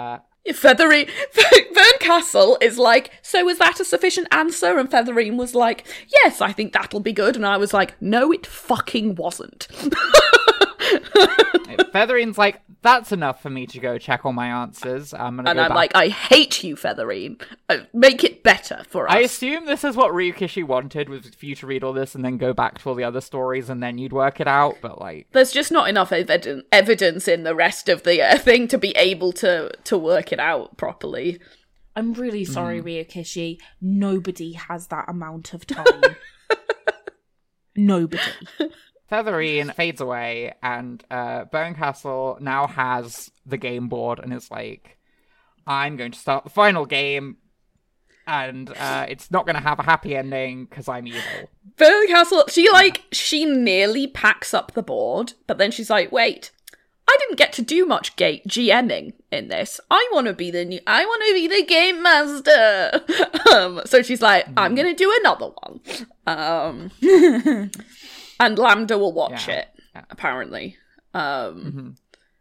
Speaker 4: Burncastle is like, so was that a sufficient answer? And Featherine was like, yes, I think that'll be good. And I was like, no, it fucking wasn't.
Speaker 2: Featherine's like, that's enough for me to go check all my answers. I'm
Speaker 4: like, I hate you, Featherine. Make it better for us.
Speaker 2: I assume this is what Ryukishi wanted, was for you to read all this and then go back to all the other stories and then you'd work it out, but like...
Speaker 4: There's just not enough evidence in the rest of the thing to be able to work it out properly.
Speaker 3: I'm really sorry, Ryukishi. Nobody has that amount of time. Nobody.
Speaker 2: Featherine fades away, and Burncastle now has the game board and is like, I'm going to start the final game, and it's not going to have a happy ending because I'm evil.
Speaker 4: Burncastle, she nearly packs up the board, but then she's like, wait, I didn't get to do much GMing in this. I want to be the game master. So she's like, I'm going to do another one. And Lambda will watch it, apparently. And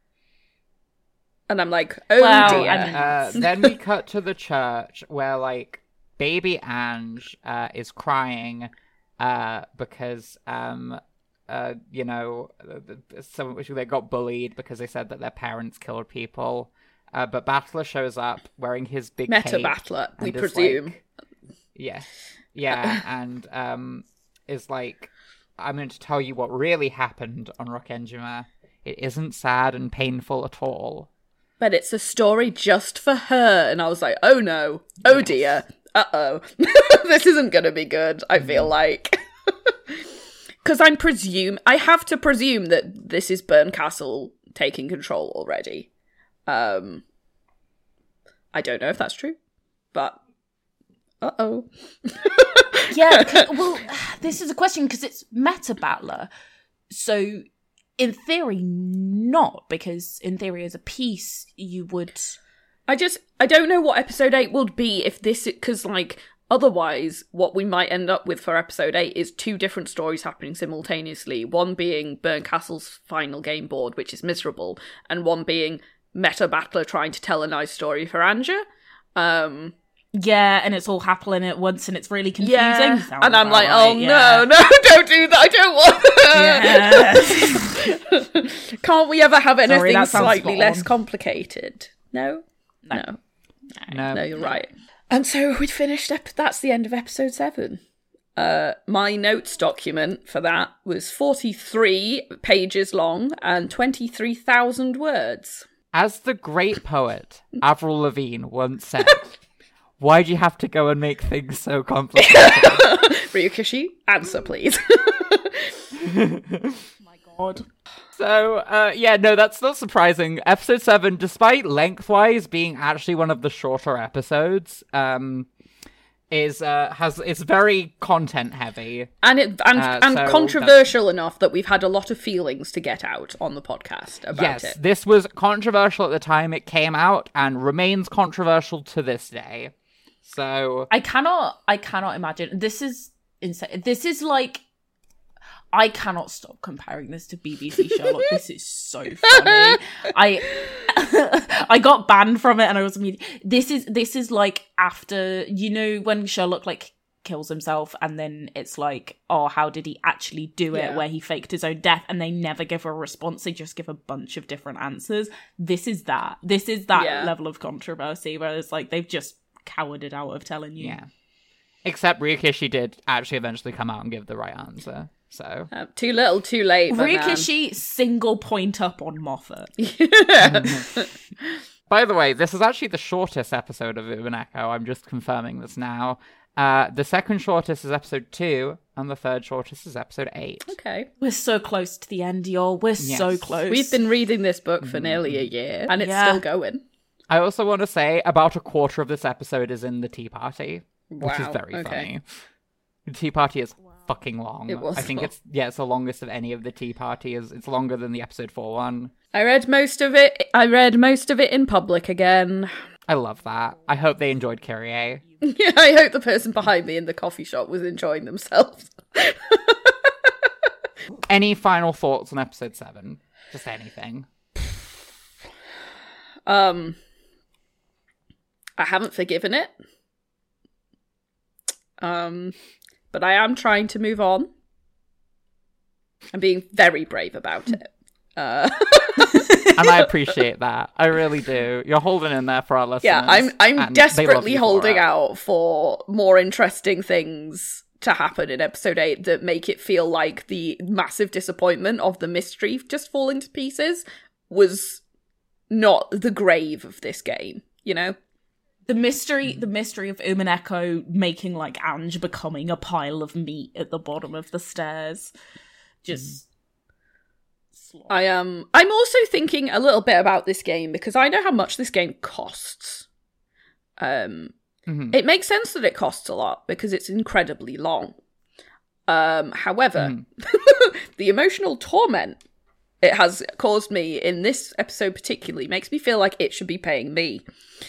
Speaker 4: I'm like, oh dear.
Speaker 2: Then we cut to the church where, like, baby Ange is crying because, they got bullied because they said that their parents killed people. But Battler shows up wearing his big
Speaker 4: Meta
Speaker 2: cape.
Speaker 4: Battler, we presume.
Speaker 2: Like, and is like... I'm going to tell you what really happened on Rokkenjima. It isn't sad and painful at all.
Speaker 4: But it's a story just for her. And I was like, oh no. Oh dear. Uh-oh. This isn't going to be good, I feel like. Because I have to presume that this is Burncastle taking control already. I don't know if that's true. But Uh-oh.
Speaker 3: Yeah, well, this is a question because it's meta battler. So, in theory, not, because in theory, as a piece, you would.
Speaker 4: I don't know what episode 8 would be if this, because, like, otherwise, what we might end up with for episode 8 is 2 different stories happening simultaneously. One being Burn Castle's final game board, which is miserable, and one being Meta Battler trying to tell a nice story for Anja.
Speaker 3: Yeah, and it's all happening at once, and it's really confusing.
Speaker 4: Yeah,
Speaker 3: Sounds
Speaker 4: and I'm
Speaker 3: about
Speaker 4: like,
Speaker 3: right,
Speaker 4: oh
Speaker 3: yeah.
Speaker 4: no, don't do that, I don't want that. Can't we ever have anything
Speaker 3: that sounds
Speaker 4: slightly
Speaker 3: spot
Speaker 4: less
Speaker 3: on.
Speaker 4: complicated? No, you're right. And so we'd finished. That's the end of episode 7. My notes document for that was 43 pages long and 23,000 words.
Speaker 2: As the great poet Avril Lavigne once said, why do you have to go and make things so complicated?
Speaker 4: Ryukishi, answer please.
Speaker 3: My God.
Speaker 2: So, that's not surprising. Episode 7, despite lengthwise being actually one of the shorter episodes, is very content heavy.
Speaker 4: And
Speaker 2: So
Speaker 4: controversial enough that we've had a lot of feelings to get out on the podcast about it.
Speaker 2: This was controversial at the time it came out and remains controversial to this day. So
Speaker 3: I cannot imagine. This is insane. This is like, I cannot stop comparing this to BBC Sherlock. This is so funny. I got banned from it, and I was immediately. This is like after, you know, when Sherlock like kills himself, and then it's like, oh, how did he actually do it?
Speaker 4: Yeah.
Speaker 3: Where he faked his own death, and they never give a response. They just give a bunch of different answers. This is that.
Speaker 4: Yeah.
Speaker 3: Level of controversy where it's like they've just cowered it out of telling you.
Speaker 2: yeah. Except Ryukishi did actually eventually come out and give the right answer. So
Speaker 4: Too little, too late. my man.
Speaker 3: Ryukishi single point up on Moffat.
Speaker 2: by the way, this is actually the shortest episode of Umineko. I'm just confirming this now. The second shortest is episode 2, and the third shortest is episode 8.
Speaker 4: Okay.
Speaker 3: We're so close to the end, y'all. We're so
Speaker 2: Yes.
Speaker 3: close.
Speaker 4: We've been reading this book for nearly a year, and it's
Speaker 3: Yeah.
Speaker 4: still going.
Speaker 2: I also want to say about a quarter of this episode is in the tea party, which is
Speaker 4: Wow,
Speaker 2: very
Speaker 4: okay.
Speaker 2: funny. The tea party is fucking long.
Speaker 4: It was
Speaker 2: I think
Speaker 4: long.
Speaker 2: it's the longest of any of the tea parties. It's longer than the episode 4 one.
Speaker 4: I read most of it in public again.
Speaker 2: I love that. I hope they enjoyed Kyrie.
Speaker 4: Yeah, I hope the person behind me in the coffee shop was enjoying themselves.
Speaker 2: Any final thoughts on episode 7? Just anything.
Speaker 4: I haven't forgiven it. But I am trying to move on. I'm being very brave about it.
Speaker 2: And I appreciate that. I really do. You're holding in there for our listeners.
Speaker 4: Yeah, I'm
Speaker 2: and they love
Speaker 4: desperately
Speaker 2: you for
Speaker 4: holding
Speaker 2: it.
Speaker 4: out for more interesting things to happen in episode 8 that make it feel like the massive disappointment of the mystery just falling to pieces was not the grave of this game, you know?
Speaker 3: the mystery of Umineko making like Ange becoming a pile of meat at the bottom of the stairs. Just
Speaker 4: I'm also thinking a little bit about this game because I know how much this game costs. It makes sense that it costs a lot because it's incredibly long. However, the emotional torment it has caused me in this episode particularly makes me feel like it should be paying me.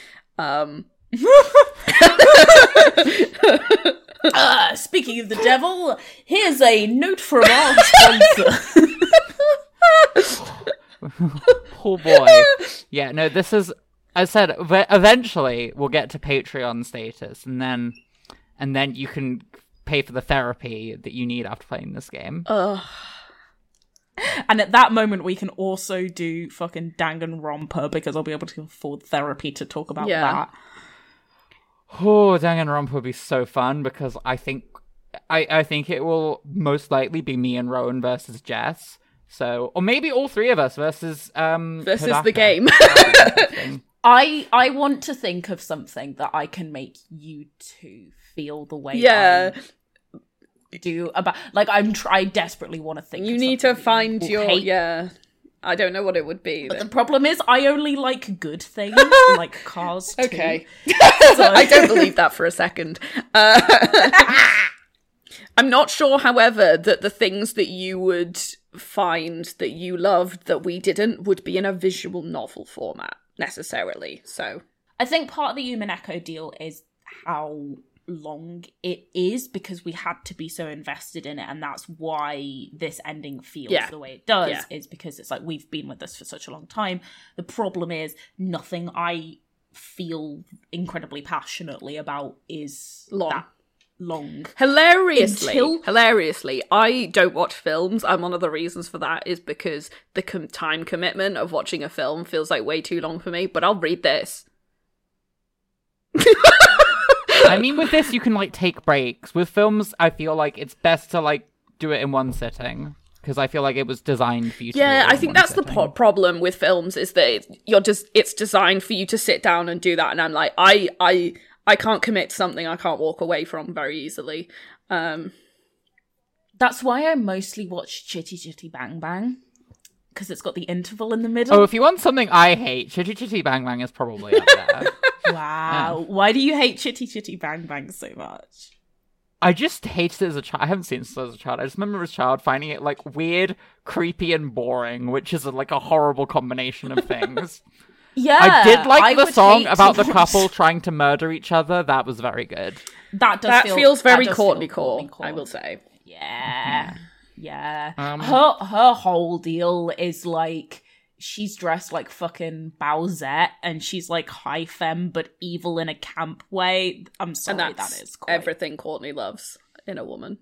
Speaker 3: Speaking of the devil, here's a note from our sponsor.
Speaker 2: Poor boy. Yeah, no, this is... I said, eventually we'll get to Patreon status, and then you can pay for the therapy that you need after playing this game.
Speaker 3: And at that moment, we can also do fucking Danganronpa because I'll be able to afford therapy to talk about that.
Speaker 2: Oh, Danganronpa would be so fun because I think it will most likely be me and Rowan versus Jess. So, or maybe all three of us versus
Speaker 4: Versus the
Speaker 2: Hidaka.
Speaker 4: game.
Speaker 3: I want to think of something that I can make you two feel the way
Speaker 4: Yeah.
Speaker 3: I do about. Like I desperately want to think.
Speaker 4: You
Speaker 3: of
Speaker 4: need to
Speaker 3: something that
Speaker 4: find
Speaker 3: will
Speaker 4: your
Speaker 3: hate.
Speaker 4: yeah. I don't know what it would be.
Speaker 3: But the problem is, I only like good things, like Cars 2.
Speaker 4: Okay.
Speaker 3: So-
Speaker 4: I don't believe that for a second. I'm not sure, however, that the things that you would find that you loved that we didn't would be in a visual novel format, necessarily. So
Speaker 3: I think part of the Umineko deal is how long it is, because we had to be so invested in it, and that's why this ending feels the way it does, is because it's like, we've been with this for such a long time. The problem is, nothing I feel incredibly passionately about is
Speaker 4: Long.
Speaker 3: that long.
Speaker 4: Hilariously, I don't watch films, and one of the reasons for that is because the time commitment of watching a film feels like way too long for me, but I'll read this.
Speaker 2: I mean, with this, you can, like, take breaks. With films, I feel like it's best to, like, do it in one sitting. Because I feel like it was designed for you to do it
Speaker 4: I
Speaker 2: in
Speaker 4: think
Speaker 2: one
Speaker 4: that's
Speaker 2: sitting.
Speaker 4: the problem with films, is that it's designed for you to sit down and do that, and I'm like, I can't commit to something I can't walk away from very easily.
Speaker 3: That's why I mostly watch Chitty Chitty Bang Bang, because it's got the interval in the middle.
Speaker 2: Oh, if you want something I hate, Chitty Chitty Bang Bang is probably up there.
Speaker 3: Wow. Why do you hate Chitty Chitty Bang Bang so much?
Speaker 2: I just hated it as a child. I haven't seen it as a child. I just remember as a child finding it, like, weird, creepy, and boring, which is, like, a horrible combination of things.
Speaker 3: Yeah.
Speaker 2: I did like the
Speaker 3: would
Speaker 2: song
Speaker 3: hate
Speaker 2: about
Speaker 3: to
Speaker 2: the
Speaker 3: watch-
Speaker 2: couple trying to murder each other. That was very good.
Speaker 3: That
Speaker 4: Feels very
Speaker 3: that does
Speaker 4: Courtney
Speaker 3: feel
Speaker 4: Core,
Speaker 3: Courtney
Speaker 4: I will say.
Speaker 3: Yeah. Yeah.
Speaker 2: Um,
Speaker 3: Her whole deal is like, she's dressed like fucking Bowsette, and she's like high femme but evil in a camp way. I'm sorry,
Speaker 4: And that's
Speaker 3: that is quite...
Speaker 4: everything Courtney loves in a woman.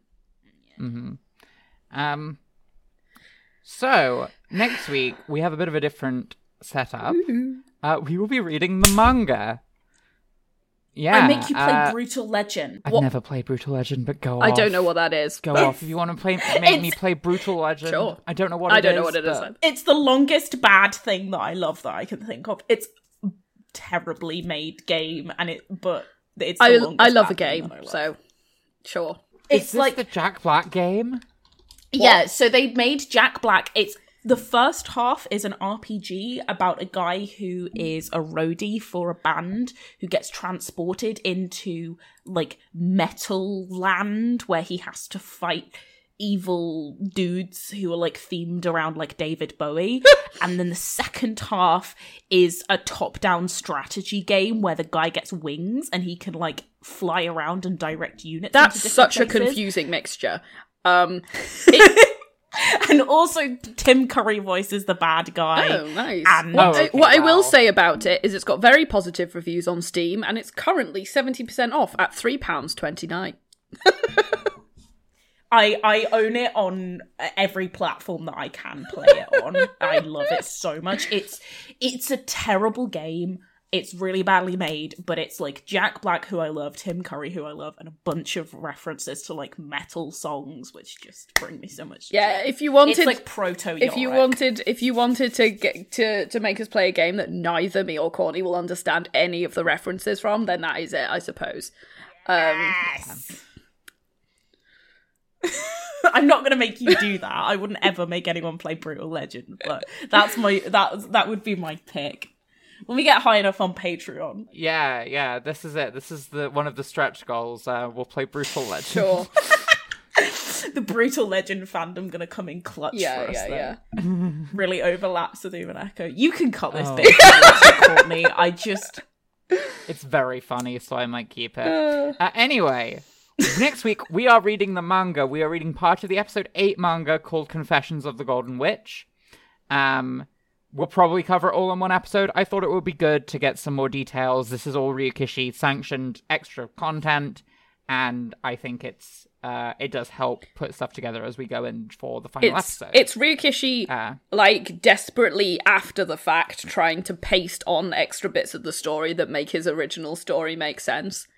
Speaker 2: So, next week, we have a bit of a different setup. We will be reading the manga. Yeah.
Speaker 3: I make you play Brutal Legend.
Speaker 2: I've never played Brutal Legend, but go off.
Speaker 4: I don't know what that is.
Speaker 2: Go off. If you want to make me play Brutal Legend.
Speaker 4: Sure.
Speaker 2: I don't know what
Speaker 4: I
Speaker 2: it is.
Speaker 4: don't know what it is.
Speaker 2: but-
Speaker 3: It's the longest bad thing that I love that I can think of. It's a terribly made game, and it's the longest
Speaker 4: I love a
Speaker 3: bad thing
Speaker 4: game,
Speaker 3: that I love.
Speaker 4: so sure.
Speaker 2: Is
Speaker 3: It's
Speaker 2: this
Speaker 3: like
Speaker 2: the Jack Black game?
Speaker 3: Yeah, so they made Jack Black. It's the first half is an RPG about a guy who is a roadie for a band who gets transported into like metal land where he has to fight evil dudes who are like themed around like David Bowie. And then the second half is a top-down strategy game where the guy gets wings and he can like fly around and direct units.
Speaker 4: That's
Speaker 3: into different
Speaker 4: such a
Speaker 3: places.
Speaker 4: confusing mixture.
Speaker 3: And also, Tim Curry voices the bad guy.
Speaker 4: Oh, nice.
Speaker 3: And
Speaker 4: What I will
Speaker 2: wow.
Speaker 4: say about it is it's got very positive reviews on Steam, and it's currently 70% off at £3.29.
Speaker 3: I own it on every platform that I can play it on. I love it so much. It's a terrible game. It's really badly made, but it's like Jack Black, who I love, Tim Curry, who I love, and a bunch of references to like metal songs, which just bring me so much
Speaker 4: Yeah,
Speaker 3: joy.
Speaker 4: if you wanted,
Speaker 3: It's like proto.
Speaker 4: if you wanted to get to make us play a game that neither me or Courtney will understand any of the references from, then that is it, I suppose.
Speaker 3: Yes. I'm not gonna make you do that. I wouldn't ever make anyone play Brutal Legend, but that would be my pick. When we get high enough on Patreon.
Speaker 2: Yeah, this is it. This is one of the stretch goals. We'll play Brutal Legend.
Speaker 4: Sure.
Speaker 3: The Brutal Legend fandom gonna come in clutch for us then. Really overlaps with Umineko. You can cut this bit, Courtney.
Speaker 2: It's very funny, so I might keep it. Anyway, next week we are reading the manga. We are reading part of the episode 8 manga called Confessions of the Golden Witch. We'll probably cover it all in one episode. I thought it would be good to get some more details. This is all Ryukishi sanctioned extra content, and I think it does help put stuff together as we go in for the final episode.
Speaker 4: It's Ryukishi, like, desperately after the fact trying to paste on extra bits of the story that make his original story make sense.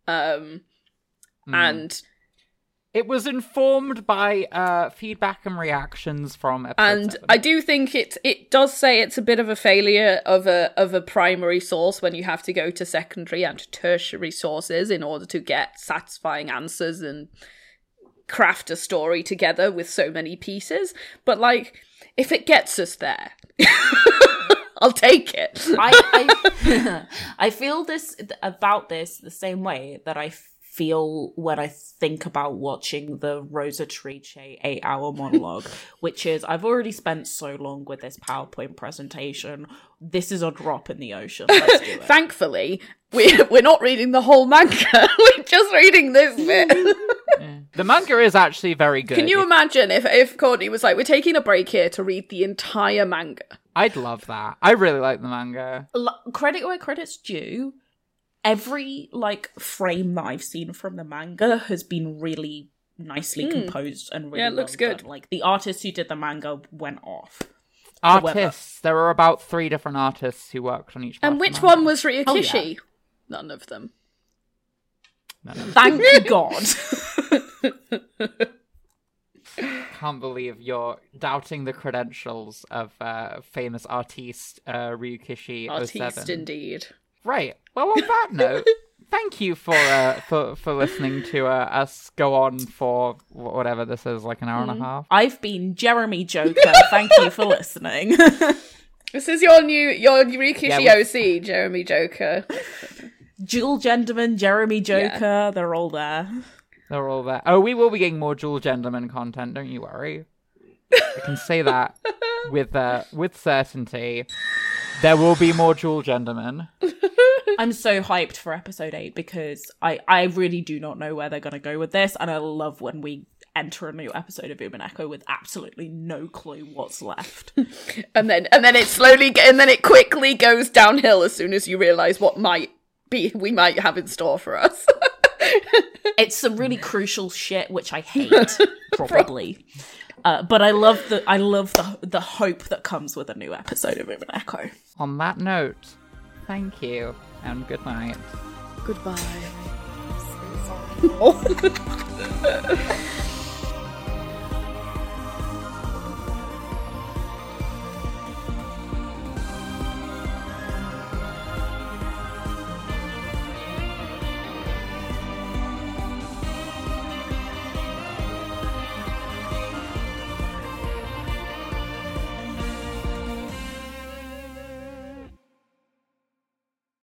Speaker 4: And
Speaker 2: it was informed by feedback and reactions from episode 7.
Speaker 4: I do think it does say it's a bit of a failure of a primary source when you have to go to secondary and tertiary sources in order to get satisfying answers and craft a story together with so many pieces. But like, if it gets us there, I'll take it.
Speaker 3: I feel this about this the same way that I feel when I think about watching the Rosa Trice 8-hour monologue, which is, I've already spent so long with this PowerPoint presentation. This is a drop in the ocean. Let's do it.
Speaker 4: Thankfully, we're not reading the whole manga. We're just reading this bit.
Speaker 2: Yeah. The manga is actually very good.
Speaker 4: Can you imagine if Courtney was like, we're taking a break here to read the entire manga?
Speaker 2: I'd love that. I really like the manga.
Speaker 3: Credit where credit's due. Every like frame that I've seen from the manga has been really nicely composed and really
Speaker 4: it looks
Speaker 3: well
Speaker 4: good.
Speaker 3: done. Like the artist who did the manga went off.
Speaker 2: Artists. There were about 3 different artists who worked on each part
Speaker 4: And
Speaker 2: of
Speaker 4: which
Speaker 2: the manga.
Speaker 4: one was Ryukishi?
Speaker 3: Oh, yeah.
Speaker 4: None of them.
Speaker 3: Thank God.
Speaker 2: Can't believe you're doubting the credentials of famous artiste Ryukishi
Speaker 4: Artiste
Speaker 2: 07.
Speaker 4: indeed.
Speaker 2: Right. Well, on that note, thank you for listening to us go on for whatever this is, like an hour and a half.
Speaker 3: I've been Jeremy Joker. Thank you for listening.
Speaker 4: This is your Ryukishi
Speaker 2: Yeah,
Speaker 4: OC, Jeremy Joker.
Speaker 3: Jewel Genderman, Jeremy Joker, they're all there.
Speaker 2: They're all there. Oh, we will be getting more Jewel Genderman content, don't you worry. I can say that with certainty. There will be more Jewel Genderman.
Speaker 3: I'm so hyped for episode 8 because I really do not know where they're going to go with this, and I love when we enter a new episode of Umineko with absolutely no clue what's left.
Speaker 4: And then it quickly goes downhill as soon as you realise what we might have in store for us.
Speaker 3: It's some really crucial shit which I hate, probably. But I love the hope that comes with a new episode of Umineko.
Speaker 2: On that note, thank you and good night.
Speaker 4: Goodbye.
Speaker 3: So sorry.